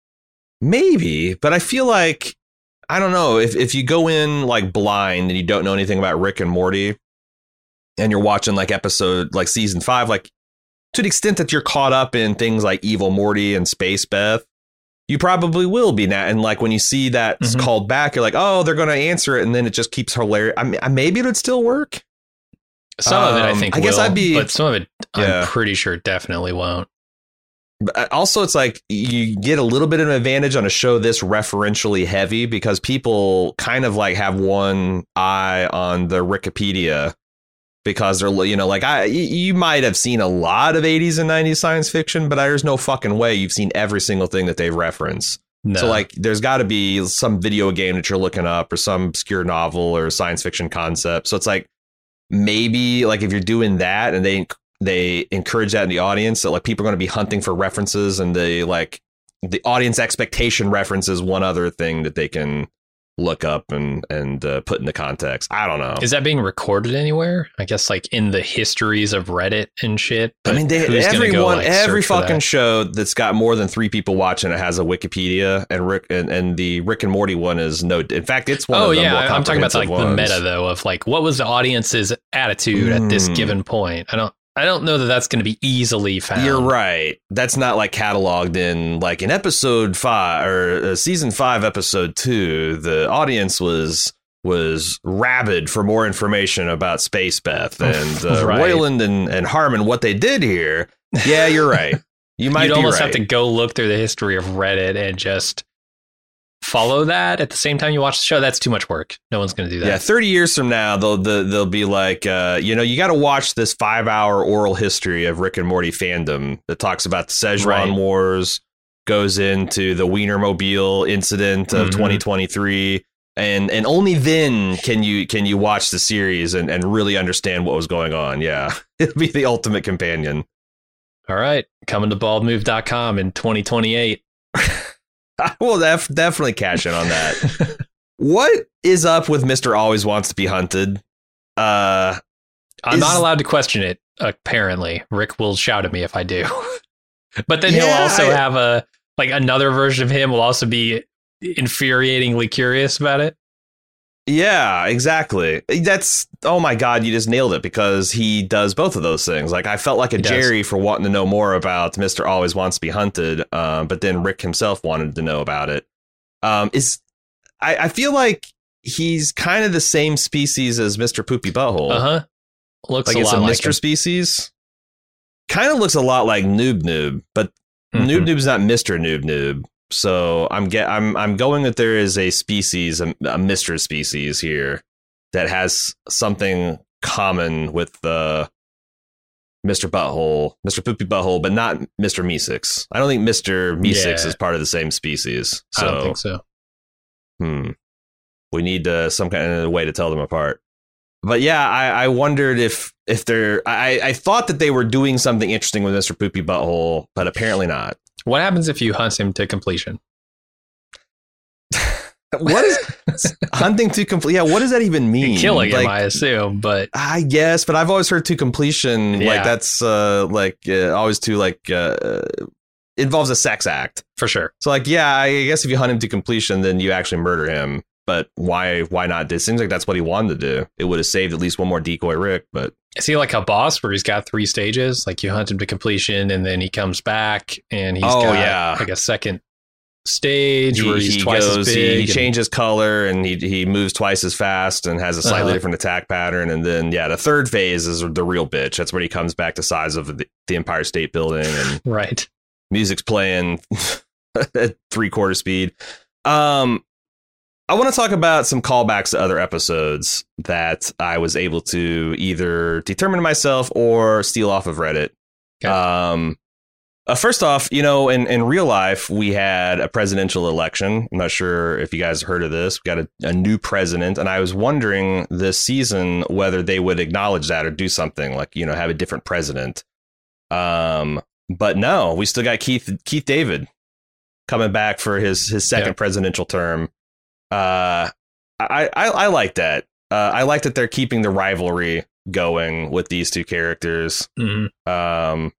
Maybe, but I feel like, I don't know, if you go in like blind and you don't know anything about Rick and Morty and you're watching like episode, like season 5, like, to the extent that you're caught up in things like Evil Morty and Space Beth, you probably will be now. And like when you see that called back, you're like, oh, they're going to answer it. And then it just keeps hilarious. I mean, maybe it would still work. Some of it, I think, guess I'd be, but some of it, I'm pretty sure definitely won't. But also, it's like you get a little bit of an advantage on a show this referentially heavy because people kind of like have one eye on the Wikipedia. Because they're, you might have seen a lot of 80s and 90s science fiction, but there's no fucking way you've seen every single thing that they reference. No. So like, there's got to be some video game that you're looking up or some obscure novel or science fiction concept. So it's like, maybe like if you're doing that and they encourage that in the audience, that like people are going to be hunting for references, and the audience expectation reference is one other thing that they can look up and put into context. I don't know. Is that being recorded anywhere? I guess like in the histories of Reddit and shit. I mean, every fucking show that's got more than 3 people watching it has a Wikipedia, and the Rick and Morty one is no. In fact, it's one. Oh of the more I'm talking about like ones. The meta though of like what was the audience's attitude at this given point. I don't know that that's going to be easily found. You're right. That's not like cataloged in like in episode 5 or season 5, episode 2. The audience was was rabid for more information about Space Beth and Right. Royland and Harmon, what they did here. Yeah, you're right. You might You'd be almost right. have to go look through the history of Reddit and just follow that at the same time you watch the show. That's too much work. No one's going to do that. Yeah, 30 years from now, they'll be like, you got to watch this 5-hour oral history of Rick and Morty fandom that talks about the Szechuan Right. Wars, goes into the Wienermobile incident of 2023. And only then can you watch the series and really understand what was going on. Yeah, it'll be the ultimate companion. All right. Coming to baldmove.com in 2028. I will definitely cash in on that. What is up with Mr. Always Wants to Be Hunted? I'm not allowed to question it, apparently. Rick will shout at me if I do. But then he'll also have another version of him will also be infuriatingly curious about it. Yeah, exactly. That's, oh my God, you just nailed it, because he does both of those things. Like, I felt like a Jerry for wanting to know more about Mr. Always Wants to Be Hunted, but then Rick himself wanted to know about it. I feel like he's kind of the same species as Mr. Poopy Butthole. Uh-huh. Looks Like a it's lot a like Mr. him. species. Kind of looks a lot like Noob Noob, but Noob Noob's not Mr. Noob Noob. So I'm going that there is a species, a Mr. species here that has something common with Mr. Butthole, Mr. Poopy Butthole, but not Mr. Meeseeks. I don't think Mr. Meeseeks is part of the same species. So, I don't think so. We need some kind of way to tell them apart. But yeah, I wondered if they're. I thought that they were doing something interesting with Mr. Poopy Butthole, but apparently not. What happens if you hunt him to completion? What is hunting to complete? Yeah, what does that even mean? Killing him, I assume, but I guess. But I've always heard to completion, Yeah. like that's always involves a sex act for sure. So like, yeah, I guess if you hunt him to completion, then you actually murder him. But why not? It seems like that's what he wanted to do. It would have saved at least one more decoy Rick. But is he like a boss where he's got 3 stages? Like you hunt him to completion and then he comes back and he's got like a second stage where he's twice as big. He changes color and he moves twice as fast and has a slightly different attack pattern. And then, the third phase is the real bitch. That's when he comes back to size of the Empire State Building and right. Music's playing at 3/4 speed. I want to talk about some callbacks to other episodes that I was able to either determine myself or steal off of Reddit. Okay. First off, in real life, we had a presidential election. I'm not sure if you guys heard of this. We got a new president, and I was wondering this season whether they would acknowledge that or do something like, have a different president. But no, we still got Keith David coming back for his second presidential term. I like that. I like that they're keeping the rivalry going with these two characters. I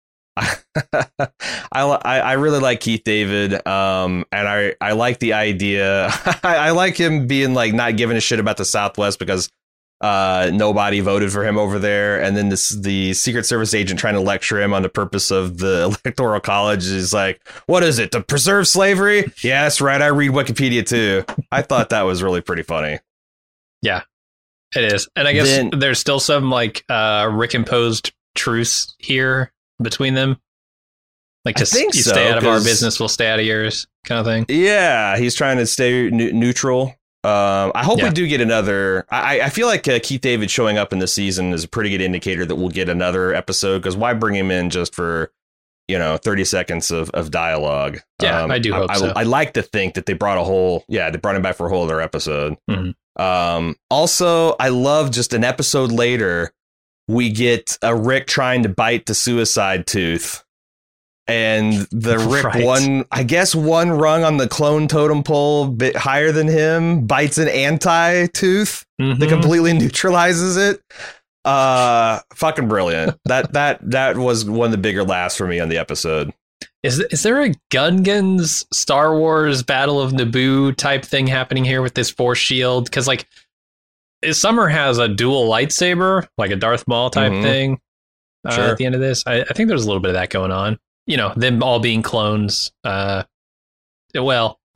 really like Keith David. And I like the idea. I like him being like not giving a shit about the Southwest because nobody voted for him over there. And then the Secret Service agent trying to lecture him on the purpose of the Electoral College is like, what is it, to preserve slavery? Yeah, that's right. I read Wikipedia too. I thought that was really pretty funny. Yeah, it is. And I guess there's still some like Rick imposed truce here between them. Like, just stay out of our business, we'll stay out of yours kind of thing. Yeah, he's trying to stay neutral. I hope we do get another. I feel like Keith David showing up in this season is a pretty good indicator that we'll get another episode, because why bring him in just for 30 seconds of dialogue? Yeah, I do hope so. I like to think that they brought him back for a whole other episode. Also, I love just an episode later we get a Rick trying to bite the suicide tooth. And the Rick one rung on the clone totem pole, a bit higher than him, bites an anti-tooth that completely neutralizes it. Fucking brilliant. That was one of the bigger laughs for me on the episode. Is there a Gungans Star Wars Battle of Naboo type thing happening here with this Force shield? Because like Summer has a dual lightsaber, like a Darth Maul type thing. At the end of this, I think there's a little bit of that going on. Them all being clones. Well,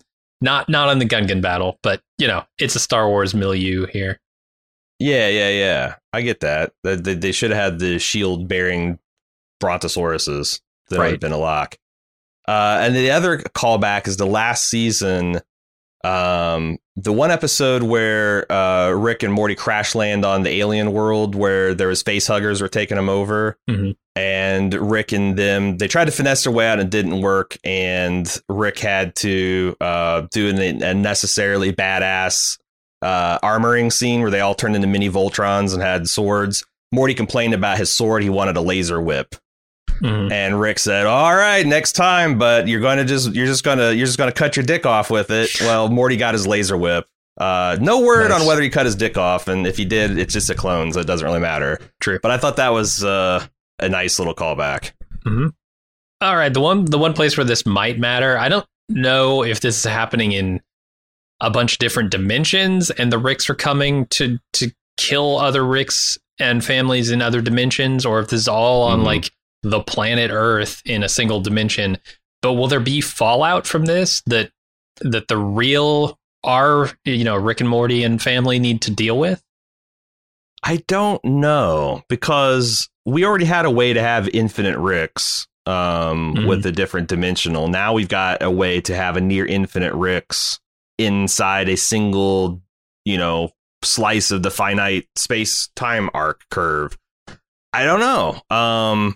Not on the Gungan battle, but it's a Star Wars milieu here. Yeah. I get that. They should have had the shield-bearing brontosauruses. That would have been a lock. And the other callback is the last season. The one episode where Rick and Morty crash land on the alien world where there was face huggers were taking them over. Mm-hmm. And Rick and them, they tried to finesse their way out and didn't work. And Rick had to do an unnecessarily badass armoring scene where they all turned into mini Voltrons and had swords. Morty complained about his sword. He wanted a laser whip. Mm-hmm. And Rick said, "All right, next time, but you're just gonna cut your dick off with it." Well, Morty got his laser whip. No word on whether he cut his dick off, and if he did, it's just a clone, so it doesn't really matter. True, but I thought that was a nice little callback. Mm-hmm. All right, the one place where this might matter, I don't know if this is happening in a bunch of different dimensions, and the Ricks are coming to kill other Ricks and families in other dimensions, or if this is all on like the planet Earth in a single dimension. But will there be fallout from this that the real Rick and Morty and family need to deal with? I don't know, because we already had a way to have infinite Ricks with a different dimensional. Now we've got a way to have a near infinite Ricks inside a single, slice of the finite space time arc curve. I don't know.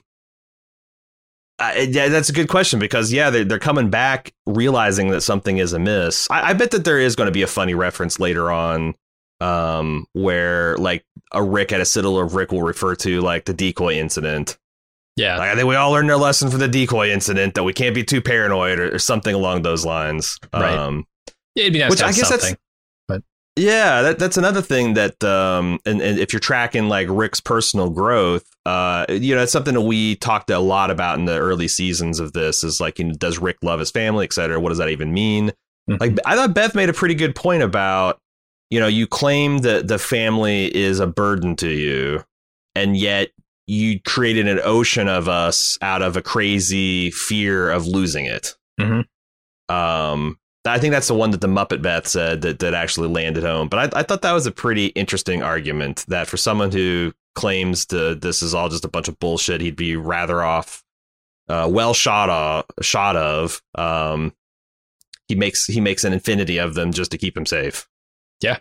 Yeah, that's a good question, because they're coming back realizing that something is amiss. I bet that there is going to be a funny reference later on where like a Rick at a Citadel of Rick will refer to like the decoy incident. Yeah, like, I think we all learned our lesson from the decoy incident that we can't be too paranoid or something along those lines. Right. It'd be nice to have something. Yeah, that's another thing that, and if you're tracking like Rick's personal growth, it's something that we talked a lot about in the early seasons of this is like, does Rick love his family, et cetera? What does that even mean? Mm-hmm. Like, I thought Beth made a pretty good point about, you claim that the family is a burden to you, and yet you created an ocean of us out of a crazy fear of losing it. Mm-hmm. I think that's the one that the Muppet Beth said that actually landed home. But I thought that was a pretty interesting argument, that for someone who claims this is all just a bunch of bullshit, he'd be rather off well shot of. He makes an infinity of them just to keep him safe. Yeah.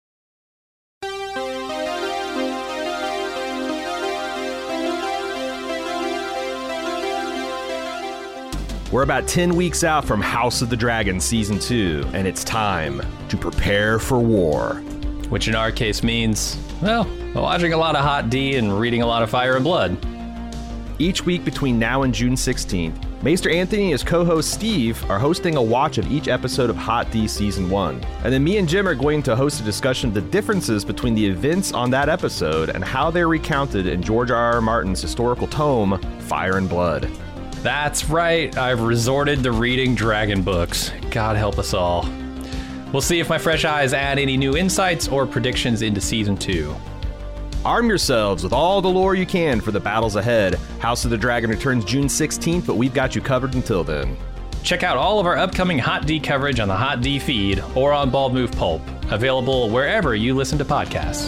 We're about 10 weeks out from House of the Dragon Season 2, and it's time to prepare for war. Which in our case means, well, watching a lot of Hot D and reading a lot of Fire and Blood. Each week between now and June 16th, Maester Anthony and his co-host Steve are hosting a watch of each episode of Hot D Season 1. And then me and Jim are going to host a discussion of the differences between the events on that episode and how they're recounted in George R.R. Martin's historical tome, Fire and Blood. That's right, I've resorted to reading dragon books. God help us all. We'll see if my fresh eyes add any new insights or predictions into Season 2. Arm yourselves with all the lore you can for the battles ahead. House of the Dragon returns June 16th, but we've got you covered until then. Check out all of our upcoming Hot D coverage on the Hot D feed or on Bald Move Pulp, available wherever you listen to podcasts.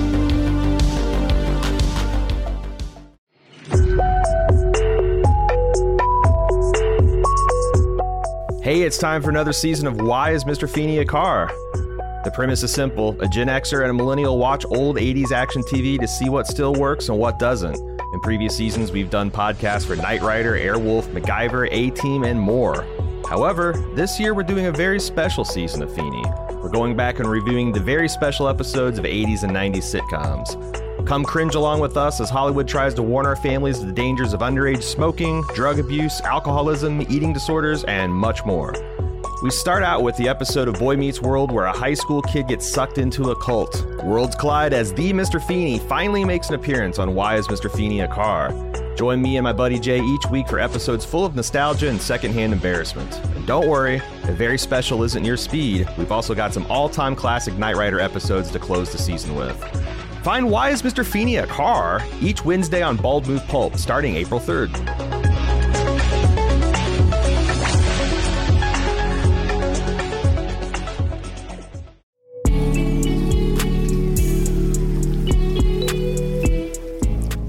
Hey, it's time for another season of Why is Mr. Feeney a Car? The premise is simple. A Gen Xer and a millennial watch old 80s action TV to see what still works and what doesn't. In previous seasons, we've done podcasts for Knight Rider, Airwolf, MacGyver, A-Team, and more. However, this year we're doing a very special season of Feeney. We're going back and reviewing the very special episodes of 80s and 90s sitcoms. Come cringe along with us as Hollywood tries to warn our families of the dangers of underage smoking, drug abuse, alcoholism, eating disorders, and much more. We start out with the episode of Boy Meets World where a high school kid gets sucked into a cult. Worlds collide as the Mr. Feeney finally makes an appearance on Why is Mr. Feeney a Car? Join me and my buddy Jay each week for episodes full of nostalgia and secondhand embarrassment. And don't worry, if very special isn't your speed, we've also got some all-time classic Knight Rider episodes to close the season with. Find Why is Mr. Feeney a Car? Each Wednesday on Bald Move Pulp, starting April 3rd.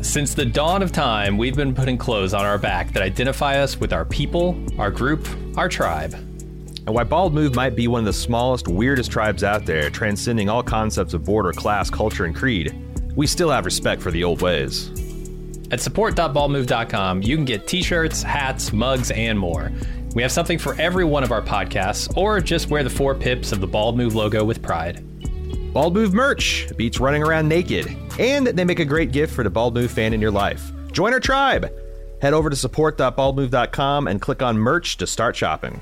Since the dawn of time, we've been putting clothes on our back that identify us with our people, our group, our tribe. And while Bald Move might be one of the smallest, weirdest tribes out there, transcending all concepts of border, class, culture, and creed, we still have respect for the old ways. At support.baldmove.com, you can get t-shirts, hats, mugs, and more. We have something for every one of our podcasts, or just wear the 4 pips of the Bald Move logo with pride. Bald Move merch beats running around naked, and they make a great gift for the Bald Move fan in your life. Join our tribe. Head over to support.baldmove.com and click on merch to start shopping.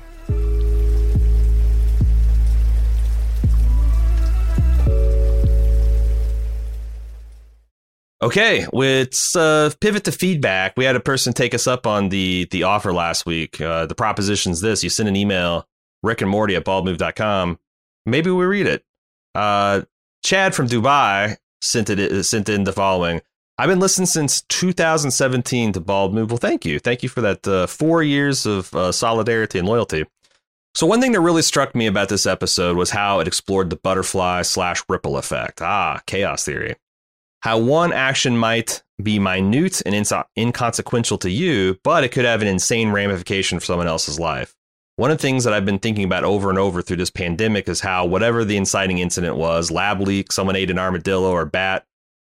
Okay, let's pivot to feedback. We had a person take us up on the offer last week. The proposition's this: you send an email, rickandmorty@baldmove.com. Maybe we read it. Chad from Dubai sent in the following. I've been listening since 2017 to Bald Move. Well, thank you for that 4 years of solidarity and loyalty. So one thing that really struck me about this episode was how it explored the butterfly/ripple effect. Chaos theory. How one action might be minute and inconsequential to you, but it could have an insane ramification for someone else's life. One of the things that I've been thinking about over and over through this pandemic is how whatever the inciting incident was, lab leak, someone ate an armadillo or bat,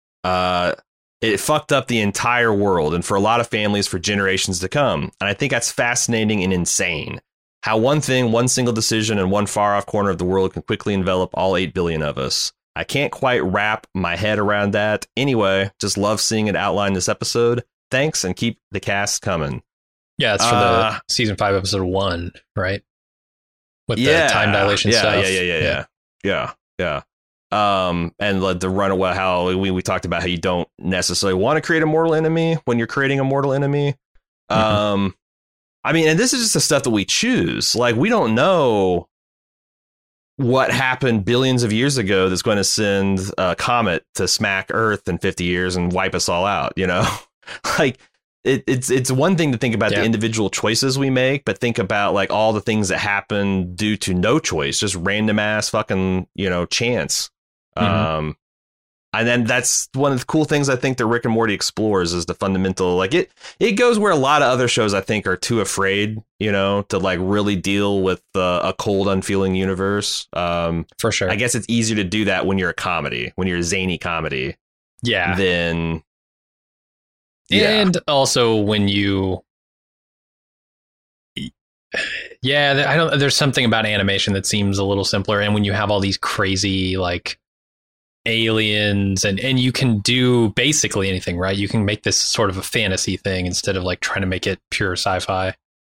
it fucked up the entire world and for a lot of families for generations to come. And I think that's fascinating and insane. How one thing, one single decision in one far off corner of the world can quickly envelop all 8 billion of us. I can't quite wrap my head around that. Anyway, just love seeing it outline this episode. Thanks, and keep the cast coming. Yeah, it's for the season 5, episode 1, right? With the time dilation stuff. Yeah. And the runaway, how we talked about how you don't necessarily want to create a mortal enemy when you're creating a mortal enemy. I mean, and this is just the stuff that we choose. Like, we don't know what happened billions of years ago that's going to send a comet to smack Earth in 50 years and wipe us all out, you know? Like, it's one thing to think about the individual choices we make, but think about like all the things that happen due to no choice, just random ass fucking, chance. And then that's one of the cool things I think that Rick and Morty explores is the fundamental, like it goes where a lot of other shows I think are too afraid, to like really deal with a cold, unfeeling universe. For sure. I guess it's easier to do that when you're a comedy, when you're a zany comedy. Yeah. Then. And also when you. Yeah, there's something about animation that seems a little simpler. And when you have all these crazy, like, aliens and you can do basically anything, right? You can make this sort of a fantasy thing instead of like trying to make it pure sci-fi.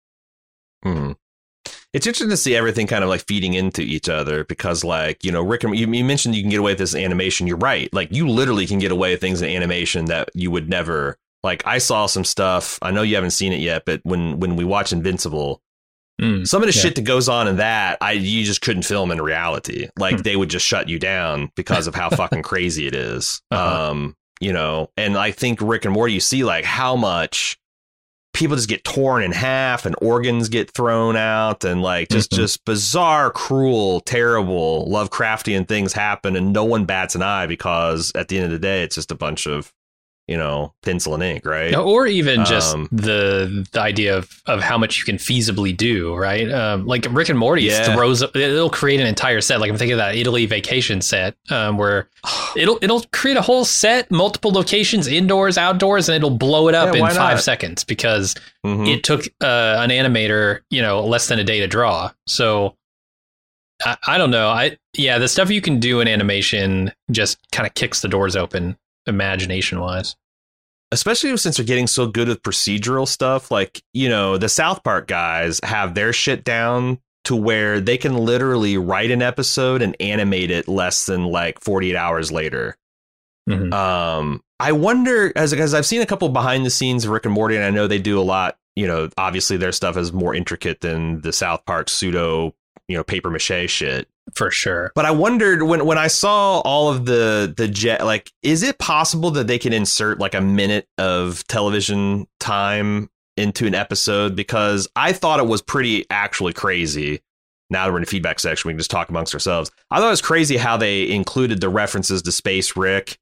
It's interesting to see everything kind of like feeding into each other because like, Rick, you mentioned you can get away with this in animation. You're right. Like you literally can get away with things in animation that you would never, like I saw some stuff. I know you haven't seen it yet, but when we watch Invincible, some of the shit that goes on in that, you just couldn't film in reality. Like they would just shut you down because of how fucking crazy it is. And I think Rick and Morty, you see like how much people just get torn in half and organs get thrown out and like just bizarre, cruel, terrible, Lovecraftian things happen and no one bats an eye because at the end of the day, it's just a bunch of pencil and ink, right? Or even just the idea of how much you can feasibly do, right? Like Rick and Morty it'll create an entire set. Like I'm thinking of that Italy vacation set where it'll create a whole set, multiple locations, indoors, outdoors, and it'll blow it up in 5 seconds because it took an animator, less than a day to draw. So I don't know. The stuff you can do in animation just kind of kicks the doors open imagination wise. Especially since they're getting so good with procedural stuff, like, the South Park guys have their shit down to where they can literally write an episode and animate it less than like 48 hours later. I wonder, as I've seen a couple behind the scenes of Rick and Morty, and I know they do a lot, obviously their stuff is more intricate than the South Park pseudo, paper mache shit. For sure. But I wondered when I saw all of the jet, like, is it possible that they can insert like a minute of television time into an episode? Because I thought it was pretty actually crazy. Now that we're in the feedback section, we can just talk amongst ourselves. I thought it was crazy how they included the references to Space Rick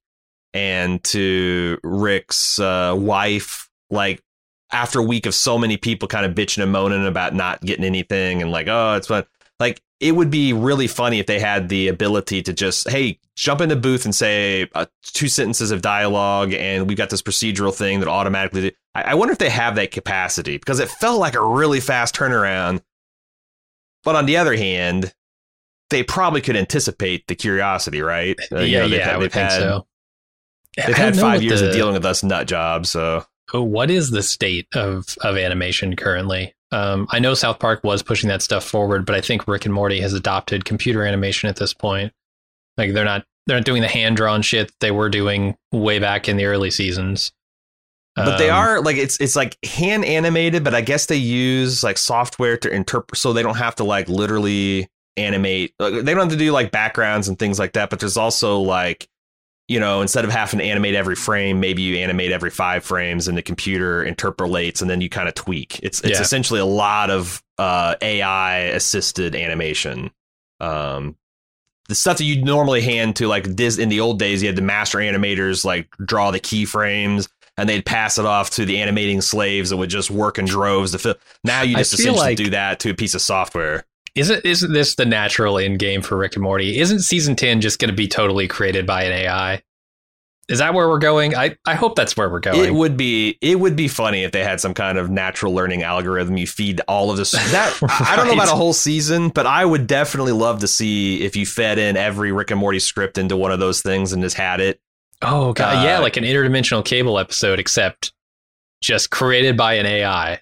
and to Rick's wife, like after a week of so many people kind of bitching and moaning about not getting anything and like, oh, it's fun. Like, it would be really funny if they had the ability to just, hey, jump in the booth and say 2 sentences of dialogue, and we've got this procedural thing that automatically. I wonder if they have that capacity, because it felt like a really fast turnaround. But on the other hand, they probably could anticipate the curiosity, right? I would think so. They've had 5 years of dealing with us nut jobs, so. What is the state of animation currently? I know South Park was pushing that stuff forward, but I think Rick and Morty has adopted computer animation at this point. Like, they're not doing the hand drawn shit that they were doing way back in the early seasons. But they are like, it's like hand animated, but I guess they use like software to interpret, so they don't have to like literally animate. They don't have to do like backgrounds and things like that. But there's also like, you know, instead of having to animate every frame, maybe you animate every 5 frames and the computer interpolates and then you kind of tweak. It's essentially a lot of AI assisted animation. The stuff that you'd normally hand to like in the old days, you had the master animators like draw the keyframes and they'd pass it off to the animating slaves that would just work in droves to fill. Now you just essentially do that to a piece of software. Isn't this the natural end game for Rick and Morty? Isn't season 10 just going to be totally created by an AI? Is that where we're going? I hope that's where we're going. It would be funny if they had some kind of natural learning algorithm. You feed all of this. That right. I don't know about a whole season, but I would definitely love to see if you fed in every Rick and Morty script into one of those things and just had it. Oh god, yeah, like an interdimensional cable episode, except just created by an AI.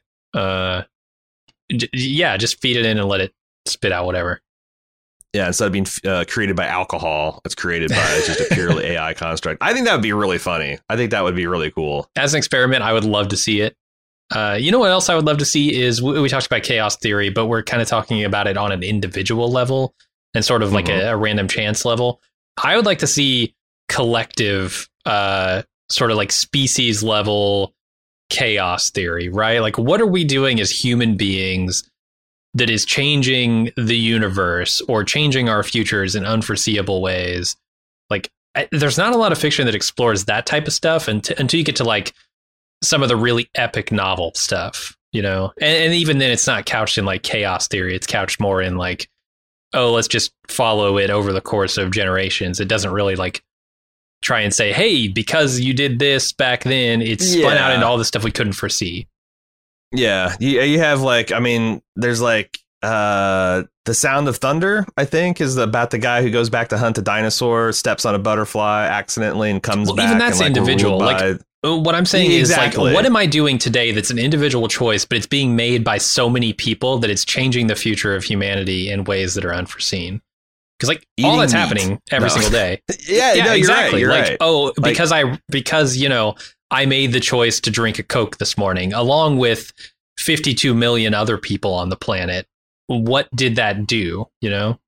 Just feed it in and let it spit out whatever. Yeah, instead of being created by alcohol, it's created by just a purely AI construct. I think that would be really funny. I think that would be really cool. As an experiment, I would love to see it. You know what else I would love to see is, we talked about chaos theory, but we're kind of talking about it on an individual level and sort of like a random chance level. I would like to see collective, sort of like species level chaos theory, right? Like, what are we doing as human beings that is changing the universe or changing our futures in unforeseeable ways? Like, there's not a lot of fiction that explores that type of stuff until you get to like some of the really epic novel stuff, you know? And even then, it's not couched in like chaos theory. It's couched more in like, oh, let's just follow it over the course of generations. It doesn't really like try and say, hey, because you did this back then, it's spun out into all the stuff we couldn't foresee. Yeah, you have like, I mean, there's like The Sound of Thunder, I think, is about the guy who goes back to hunt a dinosaur, steps on a butterfly accidentally and comes back. Even that's and, like, individual. Like, what I'm saying is, like, what am I doing today that's an individual choice, but it's being made by so many people that it's changing the future of humanity in ways that are unforeseen? Because like all that's happening every single day. Yeah, exactly. You're like, right. Oh, because you know, I made the choice to drink a Coke this morning, along with 52 million other people on the planet. What did that do? You know,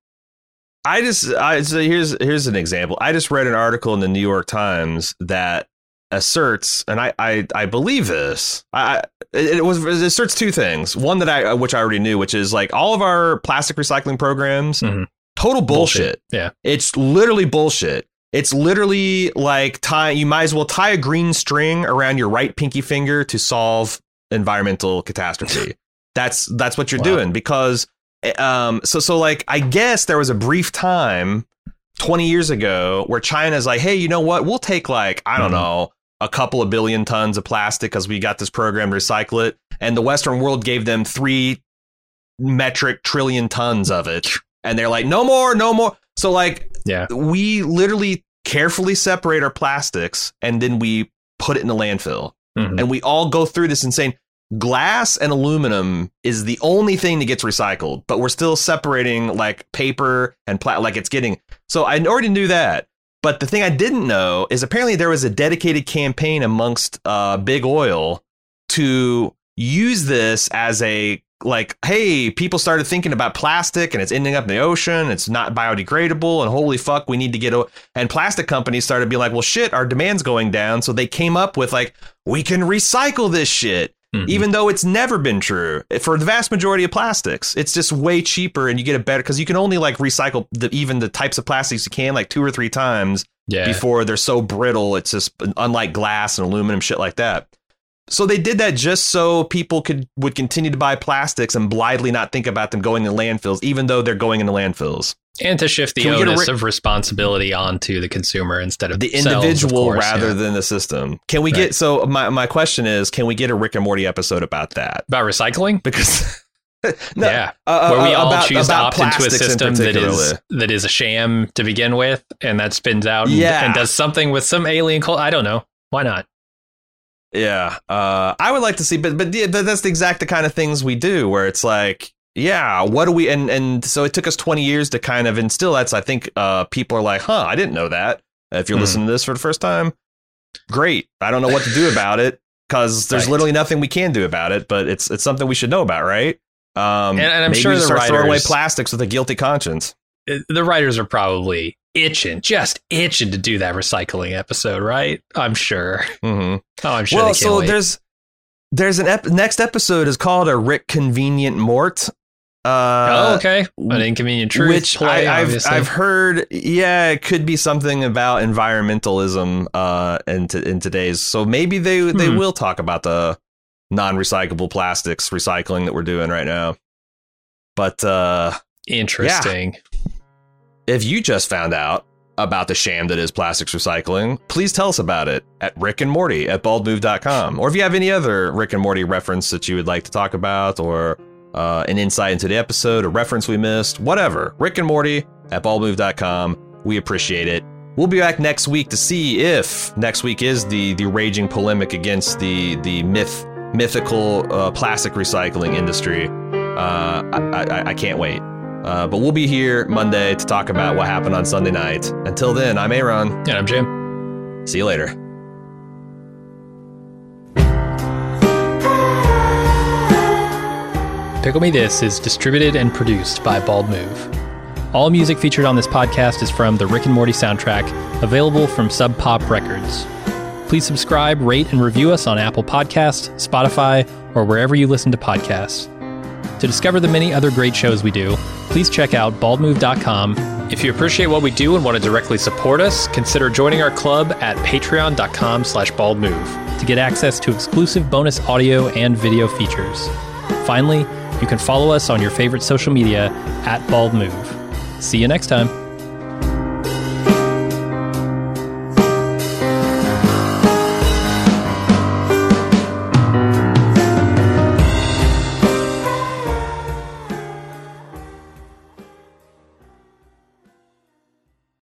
so here's an example. I just read an article in the New York Times that asserts, and I believe this. It asserts 2 things. One that which I already knew, which is like all of our plastic recycling programs. Mm-hmm. Total bullshit. Yeah. It's literally bullshit. It's literally like you might as well tie a green string around your right pinky finger to solve environmental catastrophe. That's what you're doing, because so like, I guess there was a brief time 20 years ago where China's like, hey, you know what? We'll take like, I don't know, a couple of billion tons of plastic because we got this program to recycle it. And the Western world gave them 3 metric trillion tons of it. And they're like, no more. So like, we literally carefully separate our plastics and then we put it in the landfill. Mm-hmm. And we all go through this insane. Glass and aluminum is the only thing that gets recycled, but we're still separating like paper and like it's getting. So I already knew that. But the thing I didn't know is apparently there was a dedicated campaign amongst big oil to use this as a, like, hey, people started thinking about plastic and it's ending up in the ocean. It's not biodegradable. And holy fuck, we need to get. And plastic companies started being like, well, shit, our demand's going down. So they came up with like, we can recycle this shit, even though it's never been true for the vast majority of plastics. It's just way cheaper and you get a better, because you can only like recycle even the types of plastics you can like 2 or 3 times. before they're so brittle. It's just unlike glass and aluminum, shit like that. So they did that just so people would continue to buy plastics and blithely not think about them going in landfills, even though they're going into landfills. And to shift the onus of responsibility onto the consumer instead of the individual rather than the system. Can we get, so my question is, can we get a Rick and Morty episode about that? About recycling? Because where we all choose to opt into a system that is a sham to begin with, and that spins out and does something with some alien cult. I don't know. Why not? Yeah. I would like to see, but that's the kind of things we do where it's like, yeah, what do we, and so it took us 20 years to kind of instill that. So I think people are like, I didn't know that. If you're listening to this for the first time, great. I don't know what to do about it because there's literally nothing we can do about it, but it's something we should know about, right? And I'm sure the writers throw away plastics with a guilty conscience. The writers are probably just itching to do that recycling episode, right? I'm sure. Mm-hmm. Oh, I'm sure. Well, so wait. there's an next episode is called a Rick Convenient Mort. Okay. An Inconvenient Truth, which play, I've heard. Yeah, it could be something about environmentalism in today's. So maybe they will talk about the non-recyclable plastics recycling that we're doing right now. But interesting. Yeah. If you just found out about the sham that is plastics recycling, please tell us about it at rickandmorty@baldmove.com. Or if you have any other Rick and Morty reference that you would like to talk about, or an insight into the episode, a reference we missed, whatever, rickandmorty@baldmove.com. We appreciate it. We'll be back next week to see if next week is the raging polemic against the mythical plastic recycling industry. I can't wait. But we'll be here Monday to talk about what happened on Sunday night. Until then, I'm Aaron. And I'm Jim. See you later. Pickle Me This is distributed and produced by Bald Move. All music featured on this podcast is from the Rick and Morty soundtrack, available from Sub Pop Records. Please subscribe, rate, and review us on Apple Podcasts, Spotify, or wherever you listen to podcasts. To discover the many other great shows we do, please check out baldmove.com. If you appreciate what we do and want to directly support us, consider joining our club at patreon.com/baldmove to get access to exclusive bonus audio and video features. Finally, you can follow us on your favorite social media @baldmove. See you next time.